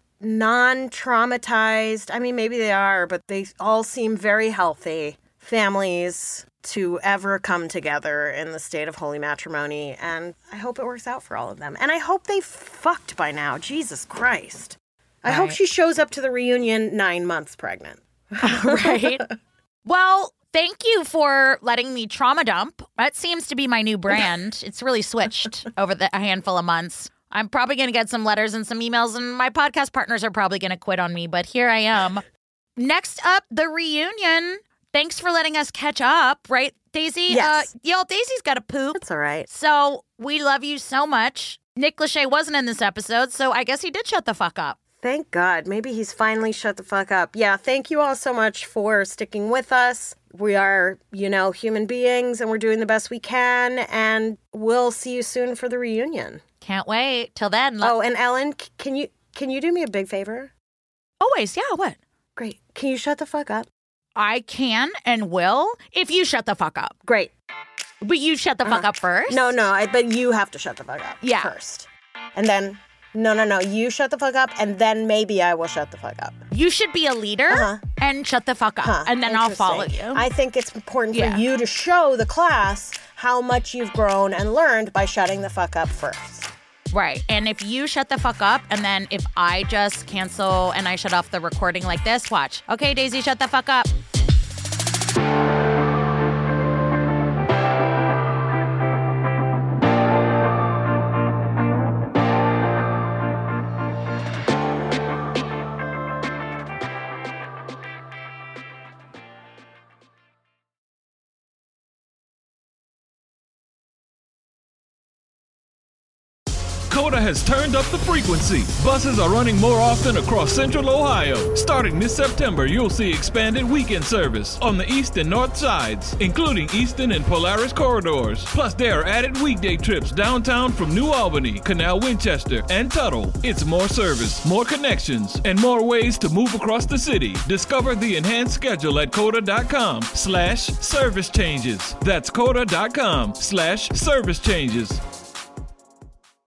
non-traumatized, I mean, maybe they are, but they all seem very healthy families to ever come together in the state of holy matrimony. And I hope it works out for all of them. And I hope they fucked by now. Jesus Christ. I hope Right. she shows up to the reunion nine months pregnant. Right? Well, thank you for letting me trauma dump. That seems to be my new brand. It's really switched over the, a handful of months. I'm probably going to get some letters and some emails, and my podcast partners are probably going to quit on me, but here I am. Next up, the reunion. Thanks for letting us catch up, right, Daisy? Yes. Uh, yo, Daisy's got to poop. That's all right. So we love you so much. Nick Lachey wasn't in this episode, so I guess he did shut the fuck up. Thank God. Maybe he's finally shut the fuck up. Yeah, thank you all so much for sticking with us. We are, you know, human beings, and we're doing the best we can, and we'll see you soon for the reunion. Can't wait. Till then. Oh, and Ellen, c- can you can you do me a big favor? Always, yeah, what? Great. Can you shut the fuck up? I can and will if you shut the fuck up. Great. But you shut the fuck Uh-huh. up first? No, no, I, but you have to shut the fuck up Yeah. first. And then, no, no, no, you shut the fuck up, and then maybe I will shut the fuck up. You should be a leader Uh-huh. and shut the fuck up, Huh, and then I'll follow you. interesting. I think it's important Yeah. for you to show the class how much you've grown and learned by shutting the fuck up first. Right. And if you shut the fuck up, and then if I just cancel and I shut off the recording like this, watch. Okay, Daisy, shut the fuck up. Coda has turned up the frequency. Buses are running more often across Central Ohio. Starting this September, you'll see expanded weekend service on the east and north sides, including Eastern and Polaris corridors. Plus, there are added weekday trips downtown from New Albany, Canal Winchester, and Tuttle. It's more service, more connections, and more ways to move across the city. Discover the enhanced schedule at coda.com slash service changes. That's coda.com slash service changes.